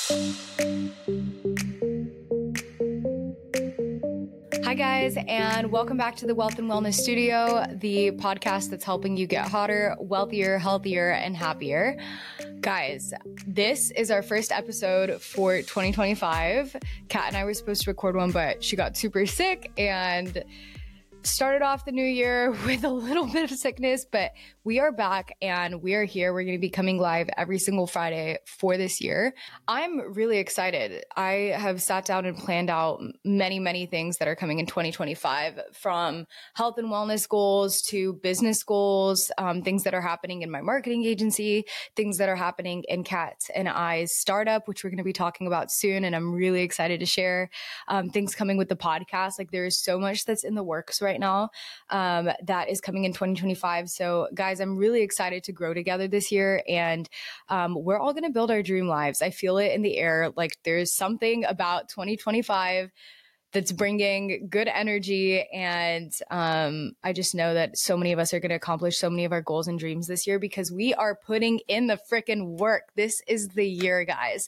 Hi guys, and welcome back to the Wealth and Wellness Studio, the podcast that's helping you get hotter, wealthier, healthier, and happier. Guys, this is our first episode for 2025. Kat and I were supposed to record one, but she got super sick and started off the new year with a little bit of sickness, but we are back and we are here. We're going to be coming live every single Friday for this year. I'm really excited. I have sat down and planned out many things that are coming in 2025, from health and wellness goals to business goals, things that are happening in my marketing agency, things that are happening in Kat and I's startup, which we're going to be talking about soon. And I'm really excited to share things coming with the podcast. Like, there is so much that's in the works right now that is coming in 2025. So guys, I'm really excited to grow together this year, and we're all going to build our dream lives. I feel it in the air. Like, there's something about 2025 that's bringing good energy. And I just know that so many of us are going to accomplish so many of our goals and dreams this year because we are putting in the freaking work. This is the year, guys.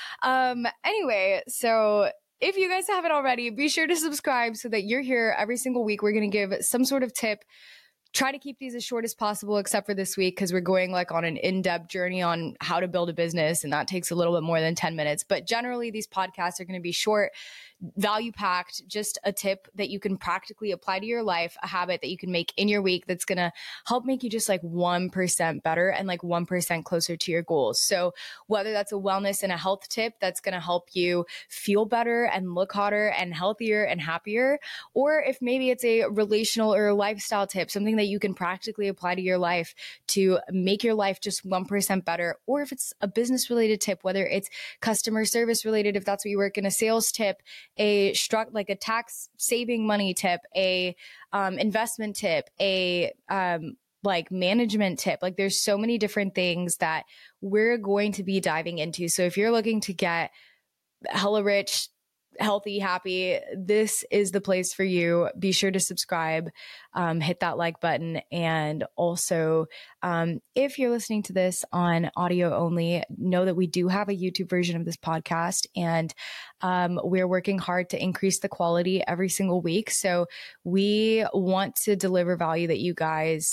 Anyway, so if you guys haven't already, be sure to subscribe so that you're here every single week. We're going to give some sort of tip. Try to keep these as short as possible, except for this week, because we're going like on an in-depth journey on how to build a business, and that takes a little bit more than 10 minutes. But generally, these podcasts are going to be short, value-packed, just a tip that you can practically apply to your life, a habit that you can make in your week that's going to help make you just like 1% better and like 1% closer to your goals. So whether that's a wellness and a health tip that's going to help you feel better and look hotter and healthier and happier, or if maybe it's a relational or a lifestyle tip, something that you can practically apply to your life to make your life just 1% better, or if it's a business related tip, whether it's customer service related, if that's what you work in, a sales tip, a tax saving money tip, a investment tip, a like management tip. Like, there's so many different things that we're going to be diving into. So if you're looking to get hella rich, healthy, happy, this is the place for you. Be sure to subscribe, hit that like button. And also, if you're listening to this on audio only, know that we do have a YouTube version of this podcast, and we're working hard to increase the quality every single week. So we want to deliver value that you guys,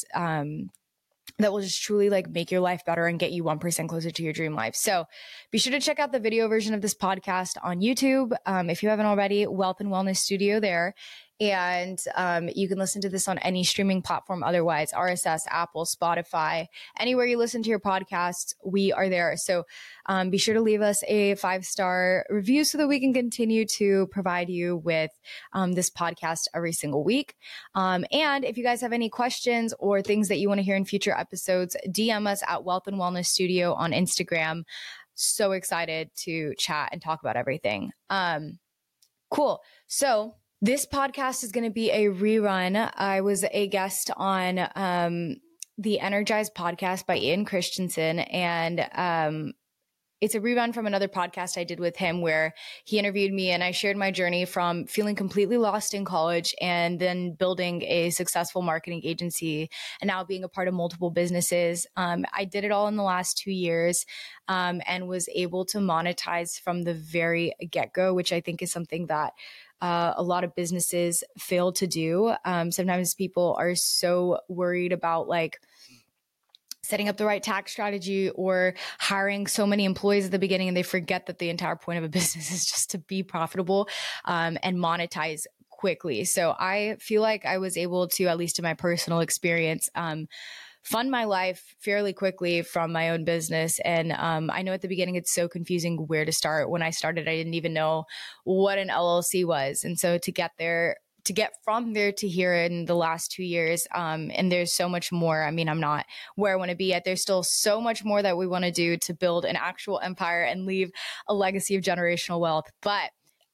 that will just truly like make your life better and get you 1% closer to your dream life. So be sure to check out the video version of this podcast on YouTube. If you haven't already, Wealth and Wellness Studio there. And you can listen to this on any streaming platform otherwise, RSS, Apple, Spotify, anywhere you listen to your podcasts, we are there. So be sure to leave us a 5-star review so that we can continue to provide you with this podcast every single week. And if you guys have any questions or things that you want to hear in future episodes, DM us at Wealth and Wellness Studio on Instagram. So excited to chat and talk about everything. Cool. So this podcast is going to be a rerun. I was a guest on the Energized podcast by Ian Christensen, and it's a rerun from another podcast I did with him where he interviewed me and I shared my journey from feeling completely lost in college and then building a successful marketing agency and now being a part of multiple businesses. I did it all in the last 2 years and was able to monetize from the very get-go, which I think is something that a lot of businesses fail to do. Sometimes people are so worried about like setting up the right tax strategy or hiring so many employees at the beginning, and they forget that the entire point of a business is just to be profitable and monetize quickly. So I feel like I was able to, at least in my personal experience, fund my life fairly quickly from my own business. And I know at the beginning it's so confusing where to start. When I started, I didn't even know what an LLC was. And so to get from there to here in the last 2 years, and there's so much more. I mean, I'm not where I want to be yet. There's still so much more that we want to do to build an actual empire and leave a legacy of generational wealth. But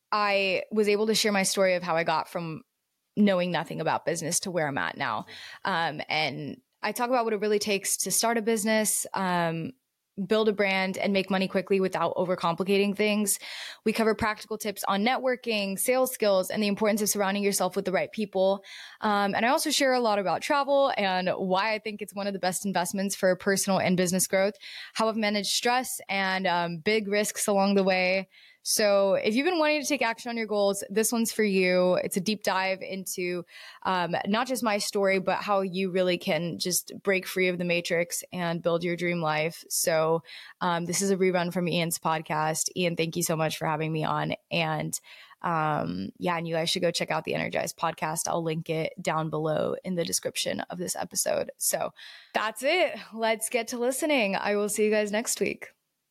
I was able to share my story of how I got from knowing nothing about business to where I'm at now. And I talk about what it really takes to start a business, build a brand and make money quickly without overcomplicating things. We cover practical tips on networking, sales skills, and the importance of surrounding yourself with the right people. And I also share a lot about travel and why I think it's one of the best investments for personal and business growth, how I've managed stress and big risks along the way. So if you've been wanting to take action on your goals, this one's for you. It's a deep dive into not just my story, but how you really can just break free of the matrix and build your dream life. So this is a rerun from Ian's podcast. Ian, thank you so much for having me on. And and you guys should go check out the Energized podcast. I'll link it down below in the description of this episode. So that's it. Let's get to listening. I will see you guys next week.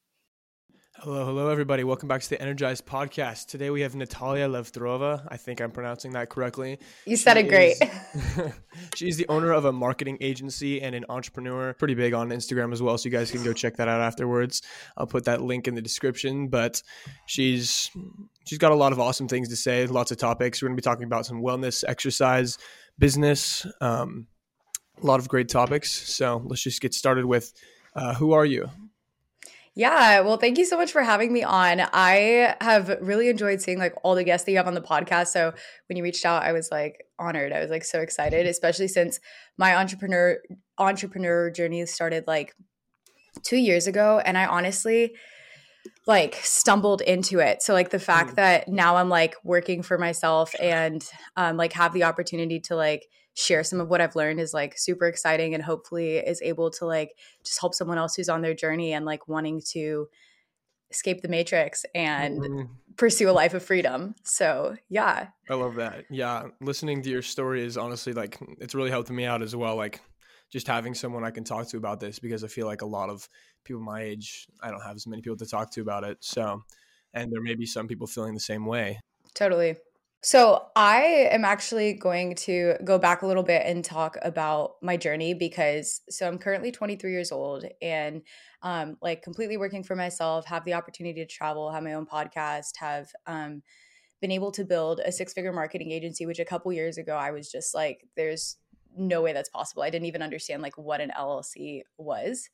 Hello, everybody. Welcome back to the Energized podcast. Today we have Natalia Levtrova. I think I'm pronouncing that correctly. You said it great. She's the owner of a marketing agency and an entrepreneur. Pretty big on Instagram as well, so you guys can go check that out afterwards. I'll put that link in the description. But she's got a lot of awesome things to say, lots of topics. We're going to be talking about some wellness, exercise, business, a lot of great topics. So let's just get started with who are you? Yeah, well, thank you so much for having me on. I have really enjoyed seeing like all the guests that you have on the podcast. So when you reached out, I was like honored. I was like so excited, especially since my entrepreneur journey started like 2 years ago, and I honestly like stumbled into it. So like the fact that now I'm like working for myself and like have the opportunity to like share some of what I've learned is like super exciting, and hopefully is able to like just help someone else who's on their journey and like wanting to escape the matrix and pursue a life of freedom. So yeah. I love that. Yeah. Listening to your story is honestly like, it's really helped me out as well. Like just having someone I can talk to about this, because I feel like a lot of people my age, I don't have as many people to talk to about it. So, and there may be some people feeling the same way. Totally. So I am actually going to go back a little bit and talk about my journey so I'm currently 23 years old and like completely working for myself, have the opportunity to travel, have my own podcast, have been able to build a 6-figure marketing agency, which a couple years ago I was just like, there's no way that's possible. I didn't even understand like what an LLC was.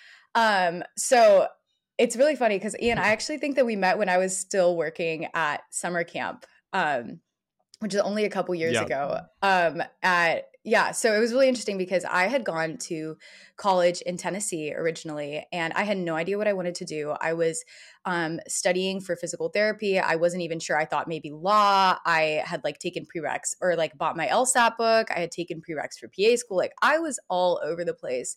So it's really funny because Ian, I actually think that we met when I was still working at summer camp. Which is only a couple years ago. So it was really interesting because I had gone to college in Tennessee originally, and I had no idea what I wanted to do. I was studying for physical therapy. I wasn't even sure. I thought maybe law. I had like taken prereqs or like bought my LSAT book. I had taken prereqs for PA school. Like I was all over the place.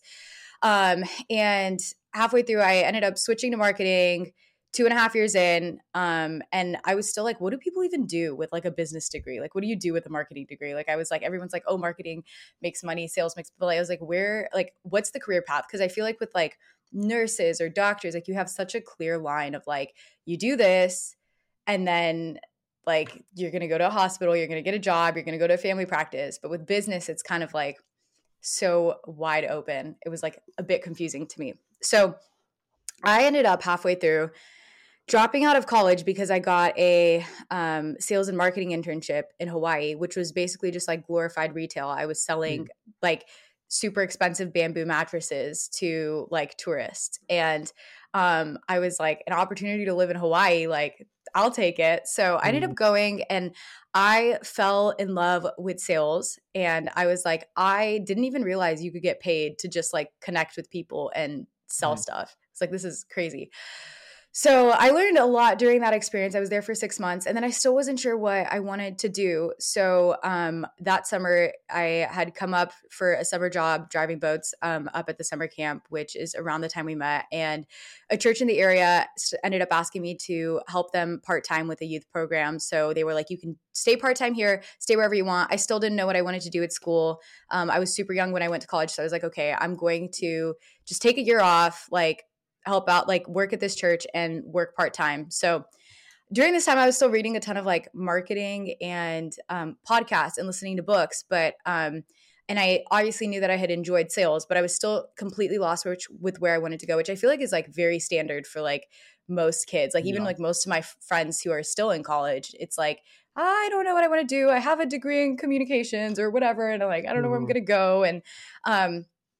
And halfway through, I ended up switching to marketing. 2.5 years in, and I was still like, what do people even do with like a business degree? Like, what do you do with a marketing degree? Like, I was like, everyone's like, oh, marketing makes money, sales makes, but I was like, what's the career path? Because I feel like with like nurses or doctors, like you have such a clear line of like, you do this, and then like you're going to go to a hospital, you're going to get a job, you're going to go to a family practice. But with business, it's kind of like so wide open. It was like a bit confusing to me. So I ended up halfway through dropping out of college because I got a sales and marketing internship in Hawaii, which was basically just like glorified retail. I was selling like super expensive bamboo mattresses to like tourists. And I was like, an opportunity to live in Hawaii, like I'll take it. So I ended up going, and I fell in love with sales. And I was like, I didn't even realize you could get paid to just like connect with people and sell stuff. It's like, this is crazy. So I learned a lot during that experience. I was there for 6 months, and then I still wasn't sure what I wanted to do. So that summer, I had come up for a summer job driving boats up at the summer camp, which is around the time we met. And a church in the area ended up asking me to help them part-time with a youth program. So they were like, you can stay part-time here, stay wherever you want. I still didn't know what I wanted to do at school. I was super young when I went to college. So I was like, okay, I'm going to just take a year off, like help out, like work at this church and work part-time. So during this time, I was still reading a ton of like marketing and podcasts and listening to books. But and I obviously knew that I had enjoyed sales, but I was still completely lost with where I wanted to go, which I feel like is like very standard for like most kids. Like even like most of my friends who are still in college, it's like, I don't know what I want to do. I have a degree in communications or whatever. And I'm like, I don't know where I'm going to go. And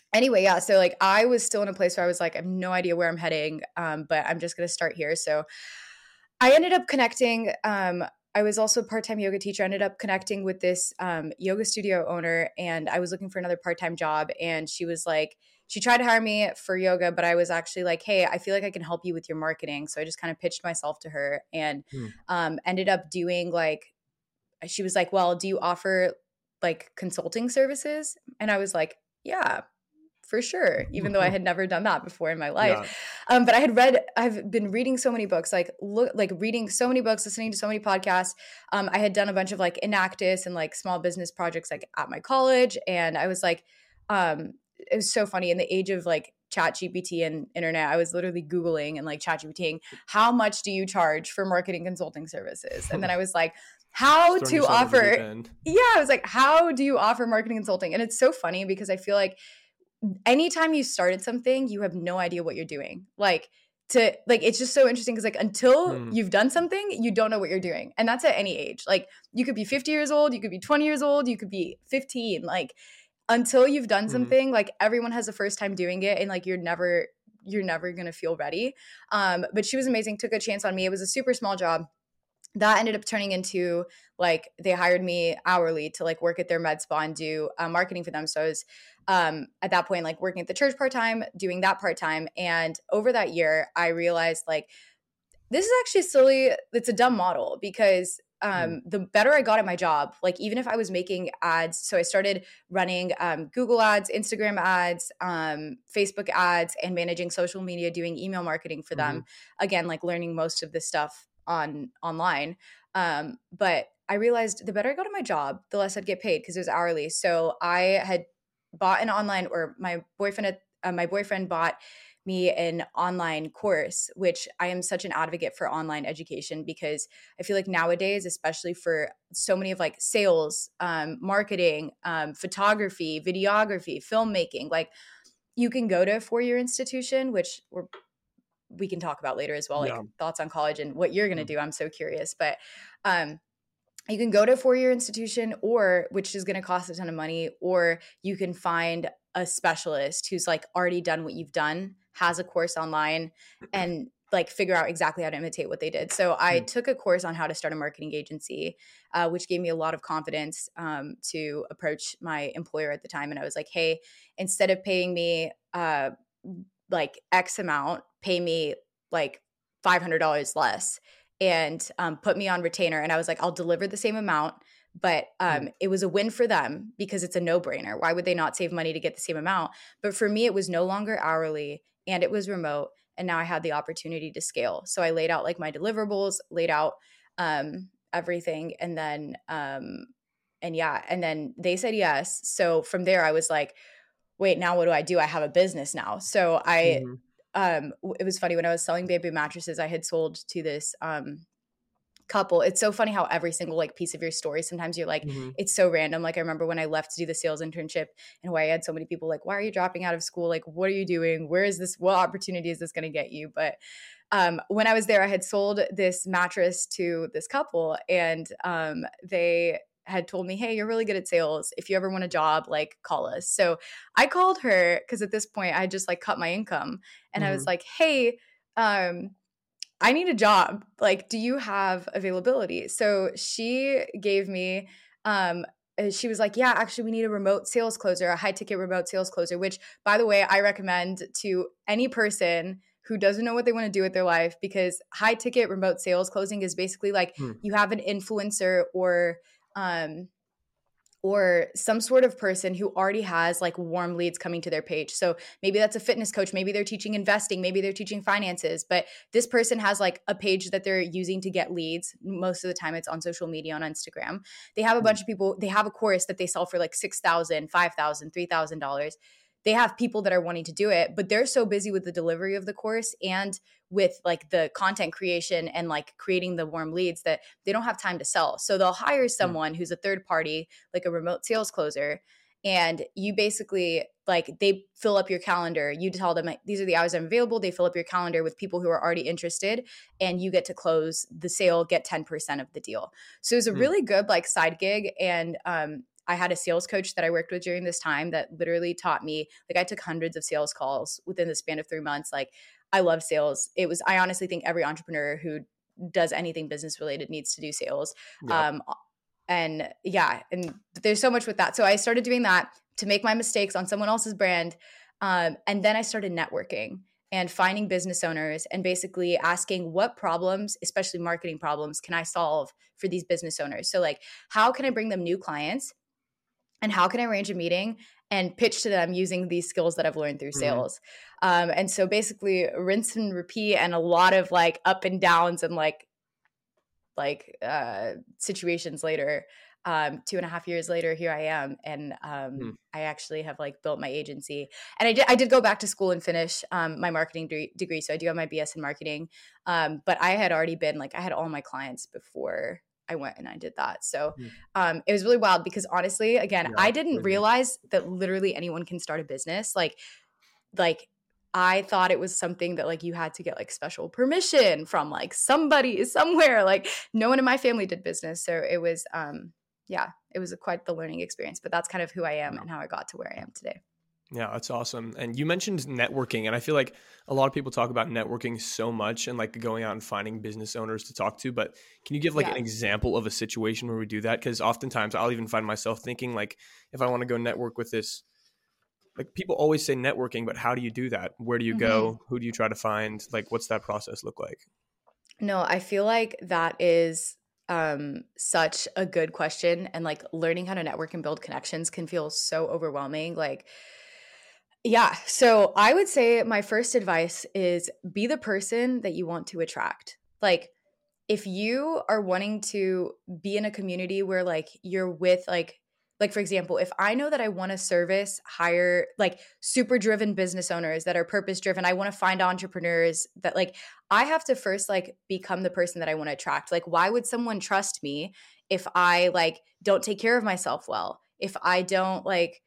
anyway, yeah. So like I was still in a place where I was like, I have no idea where I'm heading, but I'm just going to start here. So I ended up connecting. I was also a part-time yoga teacher. I ended up connecting with this yoga studio owner, and I was looking for another part-time job. And she was like, she tried to hire me for yoga, but I was actually like, hey, I feel like I can help you with your marketing. So I just kind of pitched myself to her and Hmm. ended up doing like, she was like, well, do you offer like consulting services? And I was like, yeah, for sure, even though I had never done that before in my life. Yeah. But I've been reading so many books, like reading so many books, listening to so many podcasts. I had done a bunch of like Enactus and like small business projects like at my college. And I was like, it was so funny in the age of like chat GPT and internet, I was literally Googling and like chat GPTing, how much do you charge for marketing consulting services? And then I was like, how Throwing to yourself at the deep offer, end. yeah, I was like, how do you offer marketing consulting? And it's so funny because I feel like anytime you started something, you have no idea what you're doing. It's just so interesting because like until Hmm. you've done something, you don't know what you're doing. And that's at any age. Like you could be 50 years old, you could be 20 years old, you could be 15. Like until you've done Hmm. something, like everyone has the first time doing it and like you're never gonna feel ready. But she was amazing, took a chance on me. It was a super small job that ended up turning into like they hired me hourly to like work at their med spa and do marketing for them. So I was at that point like working at the church part-time, doing that part-time. And over that year I realized like this is actually silly. It's a dumb model because Hmm. the better I got at my job, like even if I was making ads, so I started running Google ads, Instagram ads, Facebook ads, and managing social media, doing email marketing for Hmm. them. Again, like learning most of this stuff online. But I realized the better I got at my job, the less I'd get paid because it was hourly. So I had bought an online, or my boyfriend bought me an online course, which I am such an advocate for online education because I feel like nowadays, especially for so many of like sales, marketing, photography, videography, filmmaking, like you can go to a 4-year institution, which we can talk about later as well, Yeah. like thoughts on college and what you're going to Hmm. do. I'm so curious, but um, you can go to a 4-year institution, or which is going to cost a ton of money, or you can find a specialist who's like already done what you've done, has a course online, and like figure out exactly how to imitate what they did. So I Hmm. took a course on how to start a marketing agency, which gave me a lot of confidence to approach my employer at the time. And I was like, hey, instead of paying me like X amount, pay me like $500 less and put me on retainer. And I was like, I'll deliver the same amount. But Hmm. it was a win for them because it's a no brainer. Why would they not save money to get the same amount? But for me, it was no longer hourly and it was remote. And now I had the opportunity to scale. So I laid out like my deliverables, laid out everything. And then they said yes. So from there, I was like, wait, now what do I do? I have a business now. So Hmm. it was funny when I was selling baby mattresses, I had sold to this couple. It's so funny how every single like piece of your story, sometimes you're like, Hmm. it's so random. Like I remember when I left to do the sales internship in Hawaii, I had so many people like, why are you dropping out of school? Like, what are you doing? What opportunity is this going to get you? But when I was there, I had sold this mattress to this couple, and they had told me, hey, you're really good at sales. If you ever want a job, like call us. So I called her because at this point I had just like cut my income, and I was Hmm. like, hey, I need a job. Like, do you have availability? So she gave me, she was like, yeah, actually, we need a remote sales closer, a high ticket remote sales closer, which, by the way, I recommend to any person who doesn't know what they want to do with their life, because high ticket remote sales closing is basically like Hmm. you have an influencer um, or some sort of person who already has like warm leads coming to their page. So maybe that's a fitness coach, maybe they're teaching investing, maybe they're teaching finances, but this person has like a page that they're using to get leads. Most of the time it's on social media, on Instagram. They have a bunch of people, they have a course that they sell for like $6,000, $5,000, $3,000. They have people that are wanting to do it, but they're so busy with the delivery of the course and with like the content creation and like creating the warm leads that they don't have time to sell. So they'll hire Hmm. someone who's a third party, like a remote sales closer, and you basically like they fill up your calendar. You tell them like, these are the hours I'm available. They fill up your calendar with people who are already interested, and you get to close the sale, get 10% of the deal. So it was a Hmm. really good like side gig, and I had a sales coach that I worked with during this time that literally taught me, like I took hundreds of sales calls within the span of 3 months. Like I love sales. I honestly think every entrepreneur who does anything business related needs to do sales. Yeah. And there's so much with that. So I started doing that to make my mistakes on someone else's brand. And then I started networking and finding business owners and basically asking what problems, especially marketing problems, can I solve for these business owners? So like, how can I bring them new clients and how can I arrange a meeting and pitch to them using these skills that I've learned through sales? And so basically rinse and repeat and a lot of like up and downs and situations later, 2.5 years later, here I am. And I actually have like built my agency, and I did go back to school and finish my marketing degree. So I do have my BS in marketing. But I had already been I had all my clients before I went and I did that. So it was really wild because honestly, again, I didn't realize that literally anyone can start a business. Like I thought it was something that like you had to get like special permission from like somebody somewhere. Like no one in my family did business. So it was it was quite the learning experience, but that's kind of who I am and how I got to where I am today. Yeah, that's awesome. And you mentioned networking, and I feel like a lot of people talk about networking so much and like going out and finding business owners to talk to, but can you give like an example of a situation where we do that? Because oftentimes I'll even find myself thinking like, if I want to go network with this, like people always say networking, but how do you do that? Where do you go? Who do you try to find? Like, what's that process look like? No, I feel like that is such a good question. And like learning how to network and build connections can feel so overwhelming. Like, yeah. So I would say my first advice is be the person that you want to attract. Like, if you are wanting to be in a community where like you're with like for example, if I know that I want to hire like super driven business owners that are purpose driven, I want to find entrepreneurs that like I have to first like become the person that I want to attract. Like why would someone trust me if I like don't take care of myself well? If I don't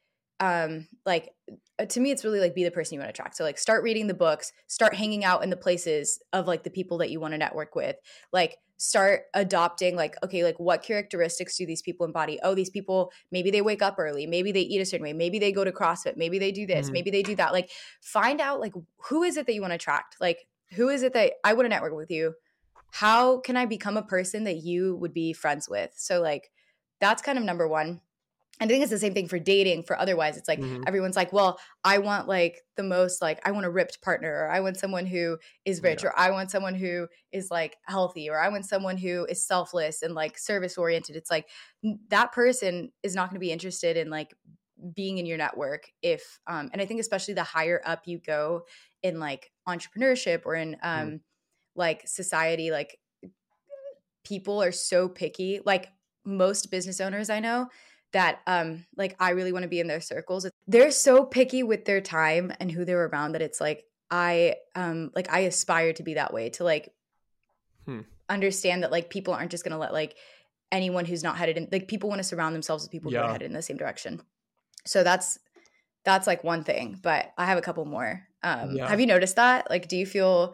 to me it's really like be the person you want to attract. So like start reading the books, start hanging out in the places of like the people that you want to network with. Like start adopting like, okay, like what characteristics do these people embody? Oh, these people, maybe they wake up early, maybe they eat a certain way, maybe they go to CrossFit, maybe they do this, maybe they do that. Like find out like who is it that you want to attract? Like who is it that I want to network with you? How can I become a person that you would be friends with? So like that's kind of number one. And I think it's the same thing for dating. For otherwise, it's like everyone's like, well, I want like the most like I want a ripped partner, or I want someone who is rich, or I want someone who is like healthy, or I want someone who is selfless and like service oriented. It's like that person is not going to be interested in like being in your network if and I think especially the higher up you go in like entrepreneurship or in like society, like people are so picky. Like most business owners I know that like I really want to be in their circles. They're so picky with their time and who they're around that it's like I aspire to be that way, to like understand that like people aren't just going to let like anyone who's not headed in, like people want to surround themselves with people who are headed in the same direction. So that's like one thing, but I have a couple more. Have you noticed that? Like, do you feel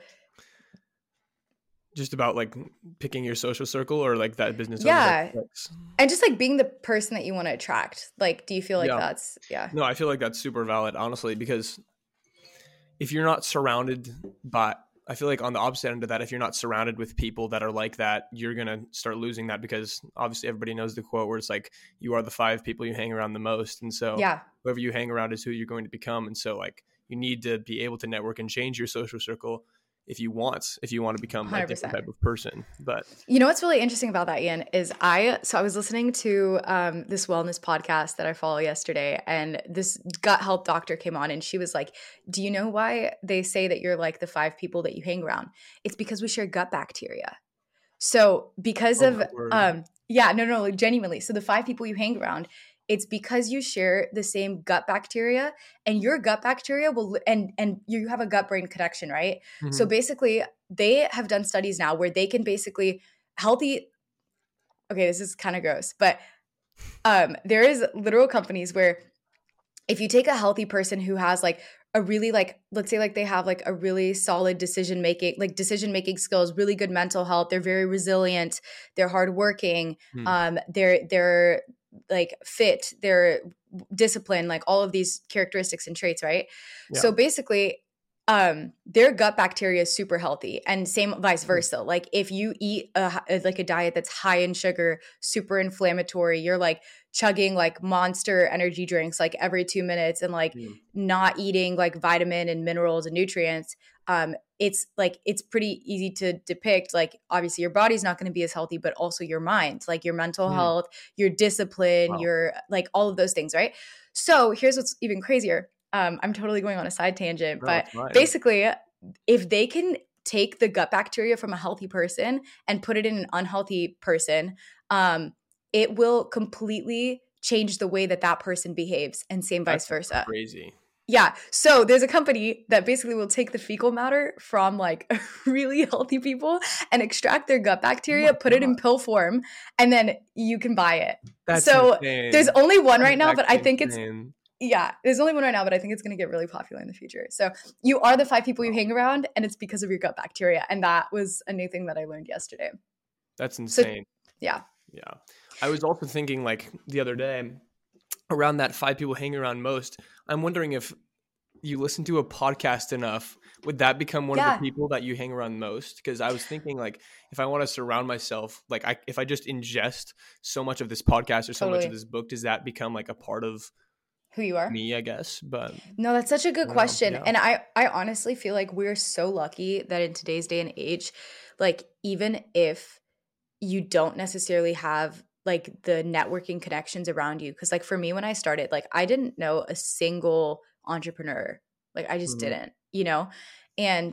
just about like picking your social circle or like that business owner? And just like being the person that you want to attract. Like, do you feel like that's No, I feel like that's super valid, honestly, because if you're not surrounded by, I feel like on the opposite end of that, if you're not surrounded with people that are like that, you're going to start losing that, because obviously everybody knows the quote where it's like, you are the 5 people you hang around the most. And so whoever you hang around is who you're going to become. And so like you need to be able to network and change your social circle if you want to become a different type of person. But you know what's really interesting about that, Ian, is I was listening to this wellness podcast that I follow yesterday, and this gut health doctor came on and she was like, do you know why they say that you're like the 5 people that you hang around? It's because we share gut bacteria. So because like genuinely. So the 5 people you hang around, it's because you share the same gut bacteria, and your gut bacteria will, and you have a gut brain connection, right? So basically they have done studies now where they can basically okay, this is kind of gross, but there is literal companies where if you take a healthy person who has like a really like, let's say like they have like a really solid decision making skills, really good mental health, they're very resilient, they're hardworking, they're like fit, their discipline, like all of these characteristics and traits, right? Yeah. So basically, their gut bacteria is super healthy, and same vice versa. Like if you eat like a diet that's high in sugar, super inflammatory, you're like chugging like Monster energy drinks like every 2 minutes, and like not eating like vitamin and minerals and nutrients. It's like, it's pretty easy to depict, like obviously your body's not going to be as healthy, but also your mind, like your mental health, your discipline, your like all of those things, right? So here's what's even crazier. I'm totally going on a side tangent, but basically, if they can take the gut bacteria from a healthy person and put it in an unhealthy person, it will completely change the way that that person behaves, and same vice versa. Crazy. Yeah. So there's a company that basically will take the fecal matter from like really healthy people and extract their gut bacteria, put it in pill form, and then you can buy it. That's so insane. There's only one right now, but I think insane. there's only one right now, but I think it's going to get really popular in the future. So you are the 5 people you hang around, and it's because of your gut bacteria. And that was a new thing that I learned yesterday. That's insane. So, yeah. I was also thinking like the other day around that 5 people hang around most. I'm wondering if you listen to a podcast enough, would that become one of the people that you hang around most? Because I was thinking like, if I want to surround myself, like if I just ingest so much of this podcast or so much of this book, does that become like a part of who you are? Me, I guess. But no, that's such a good question. And I honestly feel like we're so lucky that in today's day and age, like even if you don't necessarily have like the networking connections around you, because like for me, when I started, like I didn't know a single entrepreneur. Like I just didn't, you know? And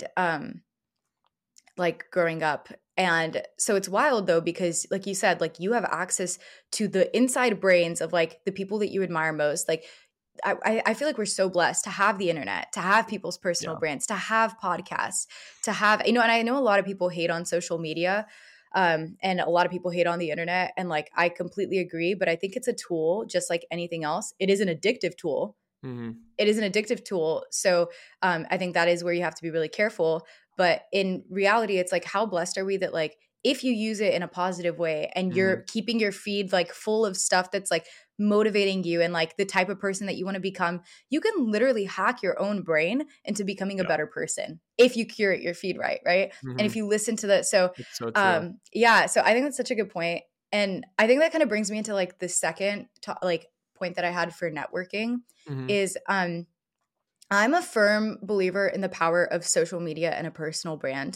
like growing up. And so it's wild though, because like you said, like you have access to the inside brains of like the people that you admire most. Like I feel like we're so blessed to have the internet, to have people's personal brands, to have podcasts, to have, you know, and I know a lot of people hate on social media, and a lot of people hate on the internet. And like, I completely agree, but I think it's a tool just like anything else. It is an addictive tool. It is an addictive tool. So I think that is where you have to be really careful. But in reality, it's like, how blessed are we that like, if you use it in a positive way and you're keeping your feed like full of stuff that's like motivating you and like the type of person that you want to become, you can literally hack your own brain into becoming a better person if you curate your feed right. And if you listen to that. So, so I think that's such a good point. And I think that kind of brings me into like the second like point that I had for networking is I'm a firm believer in the power of social media and a personal brand.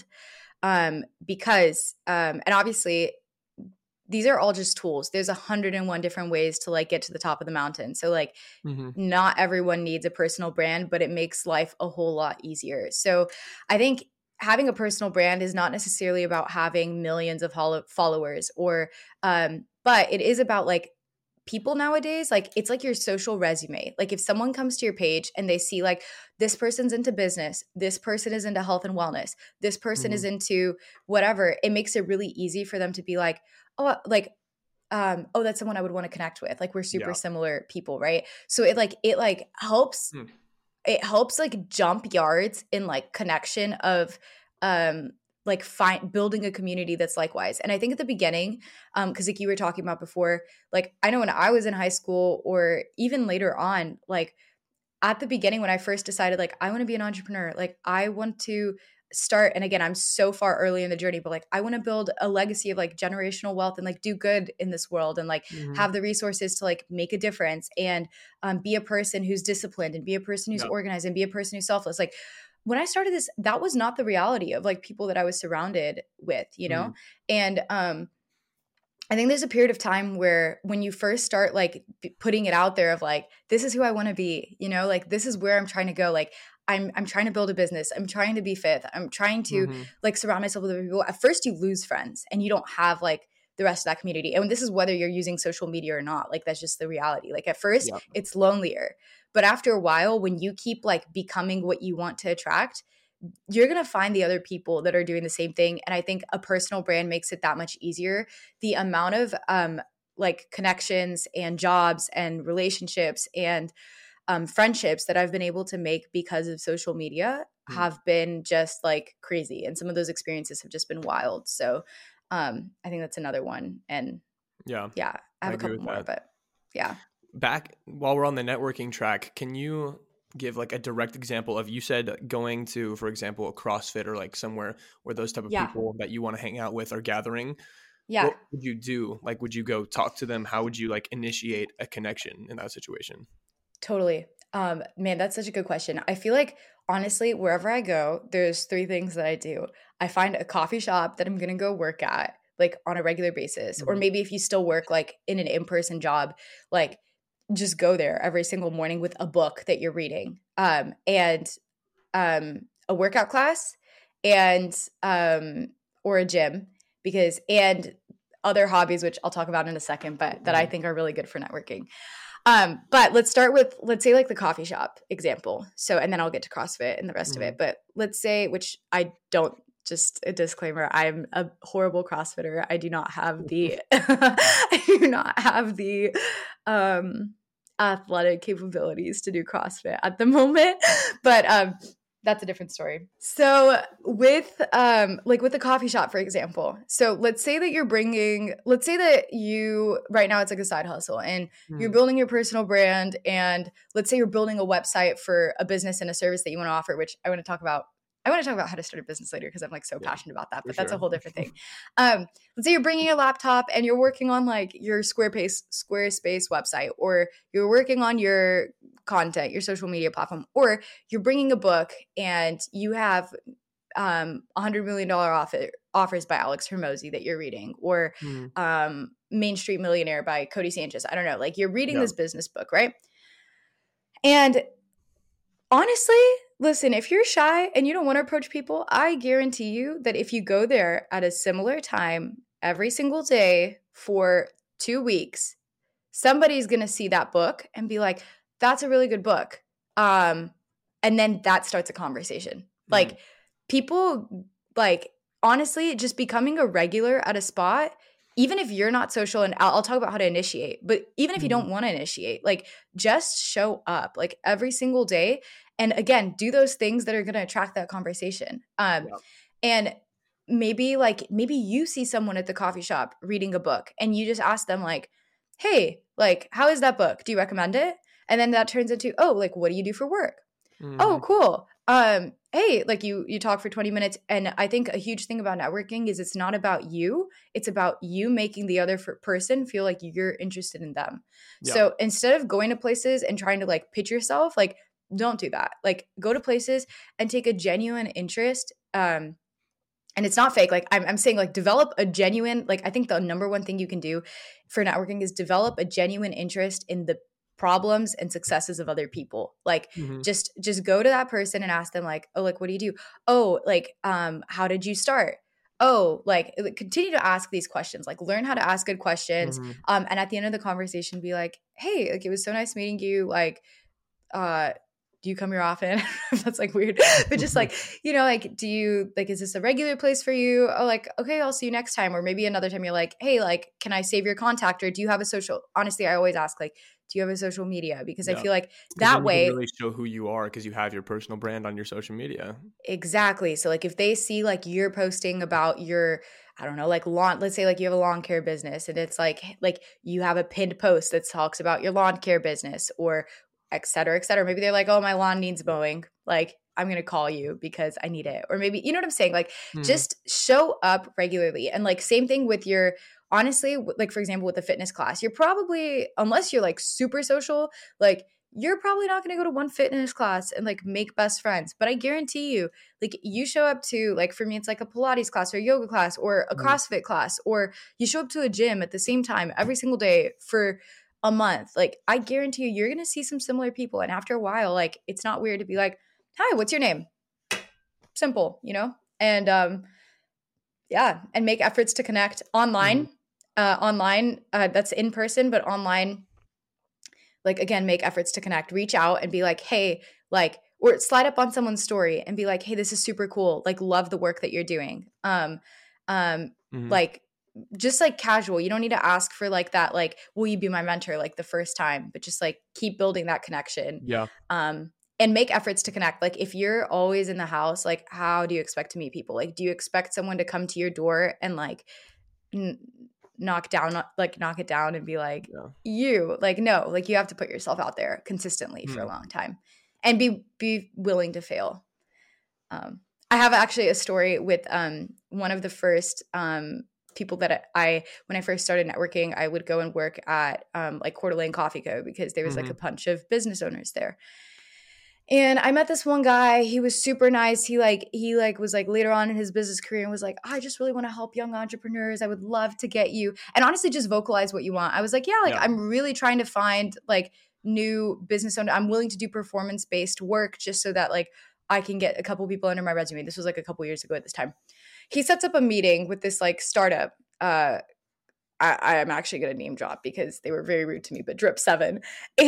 Because and obviously these are all just tools. There's 101 different ways to like get to the top of the mountain. So like not everyone needs a personal brand, but it makes life a whole lot easier. So I think having a personal brand is not necessarily about having millions of followers or but it is about like people nowadays, like it's like your social resume. Like if someone comes to your page and they see like this person's into business, this person is into health and wellness, this person is into whatever, it makes it really easy for them to be like, oh, like, oh, that's someone I would want to connect with. Like we're super similar people, right? So it helps. It helps like jump yards in like connection of like building a community that's likewise. And I think at the beginning, because like you were talking about before, like I know when I was in high school or even later on, like at the beginning when I first decided like I want to be an entrepreneur, like I want to start, and again, I'm so far early in the journey, but like I want to build a legacy of like generational wealth and like do good in this world and like have the resources to like make a difference and be a person who's disciplined and be a person who's organized and be a person who's selfless. Like when I started this, that was not the reality of like people that I was surrounded with, you know? And I think there's a period of time where when you first start like putting it out there of like, this is who I want to be, you know, like this is where I'm trying to go. Like I'm trying to build a business. I'm trying to be fit. I'm trying to like surround myself with other people. At first you lose friends and you don't have like the rest of that community. And this is whether you're using social media or not. Like that's just the reality. Like at first it's lonelier, but after a while, when you keep like becoming what you want to attract, you're going to find the other people that are doing the same thing. And I think a personal brand makes it that much easier. The amount of like connections and jobs and relationships and friendships that I've been able to make because of social media have been just like crazy. And some of those experiences have just been wild. So I think that's another one. And I have a couple more, but Yeah. Back while we're on the networking track, can you give like a direct example of, you said going to, for example, a CrossFit or like somewhere where those type of Yeah. people that you want to hang out with are gathering. Yeah. What would you do? Like, would you go talk to them? How would you like initiate a connection in that situation? Totally. Man, that's such a good question. I feel like honestly, wherever I go, there's three things that I do. I find a coffee shop that I'm gonna go work at, like on a regular basis. Or Mhm. maybe if you still work like in an in-person job, like just go there every single morning with a book that you're reading. And a workout class and or a gym, because and other hobbies, which I'll talk about in a second, but that I think are really good for networking. But let's start with, let's say like the coffee shop example. So, and then I'll get to CrossFit and the rest of it. But let's say, which I don't, just a disclaimer, I'm a horrible CrossFitter. I do not have the, I do not have the athletic capabilities to do CrossFit at the moment. But that's a different story. So with like with the coffee shop, for example, so let's say that let's say that you, right now it's like a side hustle and you're building your personal brand, and let's say you're building a website for a business and a service that you want to offer, which I want to talk about how to start a business later, because I'm like so passionate about that, but that's a whole different thing. Let's say you're bringing a laptop and you're working on like your Squarespace website, or you're working on your content, your social media platform, or you're bringing a book and you have $100 million offers by Alex Hermosi that you're reading, or Main Street Millionaire by Cody Sanchez. I don't know. Like you're reading this business book, right? And honestly, listen, if you're shy and you don't want to approach people, I guarantee you that if you go there at a similar time every single day for 2 weeks, somebody's going to see that book and be like, that's a really good book. And then that starts a conversation. Like people, like honestly, just becoming a regular at a spot, even if you're not social, and I'll talk about how to initiate, but even if you don't want to initiate, like just show up like every single day. And again, do those things that are going to attract that conversation. And maybe you see someone at the coffee shop reading a book and you just ask them like, hey, like, how is that book? Do you recommend it? And then that turns into, oh, like, what do you do for work? Oh, cool. Hey, like you talk for 20 minutes. And I think a huge thing about networking is it's not about you. It's about you making the other person feel like you're interested in them. Yeah. So instead of going to places and trying to like pitch yourself, like don't do that. Like go to places and take a genuine interest. And it's not fake. Like I'm saying, like develop a genuine, like I think the number one thing you can do for networking is develop a genuine interest in the problems and successes of other people. Like just go to that person and ask them like, oh, like, what do you do? Oh, like, how did you start? Oh, like continue to ask these questions, like learn how to ask good questions. And at the end of the conversation, be like, hey, like it was so nice meeting you. Like, do you come here often? That's like weird, but just like, you know, like, do you like, is this a regular place for you? Oh, like, okay, I'll see you next time. Or maybe another time you're like, hey, like, can I save your contact? Or do you have a social, honestly, I always ask like, do you have a social media? Because I feel like that way you can really show who you are because you have your personal brand on your social media. Exactly. So like if they see like you're posting about your, I don't know, like lawn, let's say like you have a lawn care business and it's like you have a pinned post that talks about your lawn care business, or et cetera, et cetera. Maybe they're like, oh, my lawn needs mowing. Like I'm going to call you because I need it. Or maybe, you know what I'm saying? Like just show up regularly. And like same thing with your, honestly, like for example, with the fitness class, you're probably, unless you're like super social, like you're probably not going to go to one fitness class and like make best friends. But I guarantee you, like you show up to, like for me, it's like a Pilates class or a yoga class or a CrossFit class, or you show up to a gym at the same time every single day for a month. Like I guarantee you, you're going to see some similar people. And after a while, like it's not weird to be like, hi, what's your name? Simple, you know? And yeah, and make efforts to connect online. That's in person, but online, like again, make efforts to connect, reach out and be like, hey, like, or slide up on someone's story and be like, hey, this is super cool. Like, love the work that you're doing. Like just like casual. You don't need to ask for like that, like, will you be my mentor? Like the first time, but just like keep building that connection. Yeah. And make efforts to connect. Like if you're always in the house, like how do you expect to meet people? Like, do you expect someone to come to your door and like, knock it down and be like, Yeah. no, like you have to put yourself out there consistently for a long time and be willing to fail. I have actually a story with one of the first people that when I first started networking, I would go and work at like Coeur d'Alene Coffee Co. because there was like a bunch of business owners there. And I met this one guy. He was super nice. He was like later on in his business career and was like, I just really want to help young entrepreneurs. I would love to get you. And honestly, just vocalize what you want. I was like, I'm really trying to find like new business owner. I'm willing to do performance-based work just so that like I can get a couple people under my resume. This was like a couple years ago at this time. He sets up a meeting with this like startup. I am actually going to name drop because they were very rude to me, but Drip 7.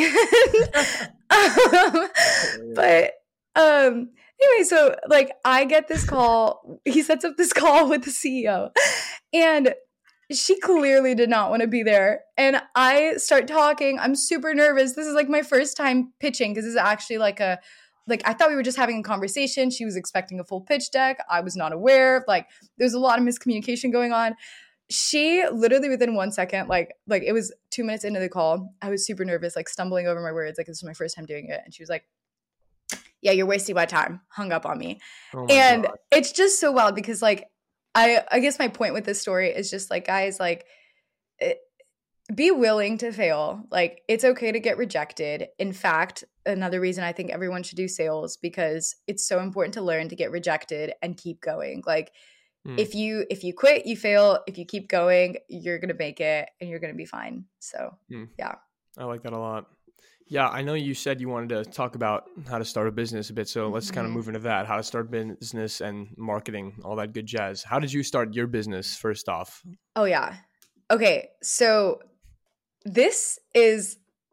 But anyway, so like I get this call. He sets up this call with the CEO and she clearly did not want to be there. And I start talking. I'm super nervous. This is like my first time pitching because this is actually like I thought we were just having a conversation. She was expecting a full pitch deck. I was not aware. Like there's a lot of miscommunication going on. She literally within 1 second, like it was 2 minutes into the call, I was super nervous, like stumbling over my words. Like this was my first time doing it. And she was like, yeah, you're wasting my time. Hung up on me. Oh and God. It's just so wild because like, I guess my point with this story is just like, guys, like be willing to fail. Like it's okay to get rejected. In fact, another reason I think everyone should do sales because it's so important to learn to get rejected and keep going. Like, if you quit, you fail. If you keep going, you're going to make it and you're going to be fine. So, yeah. I like that a lot. Yeah, I know you said you wanted to talk about how to start a business a bit. So let's kind of move into that, how to start business and marketing, all that good jazz. How did you start your business first off? Oh, yeah. Okay. So this is,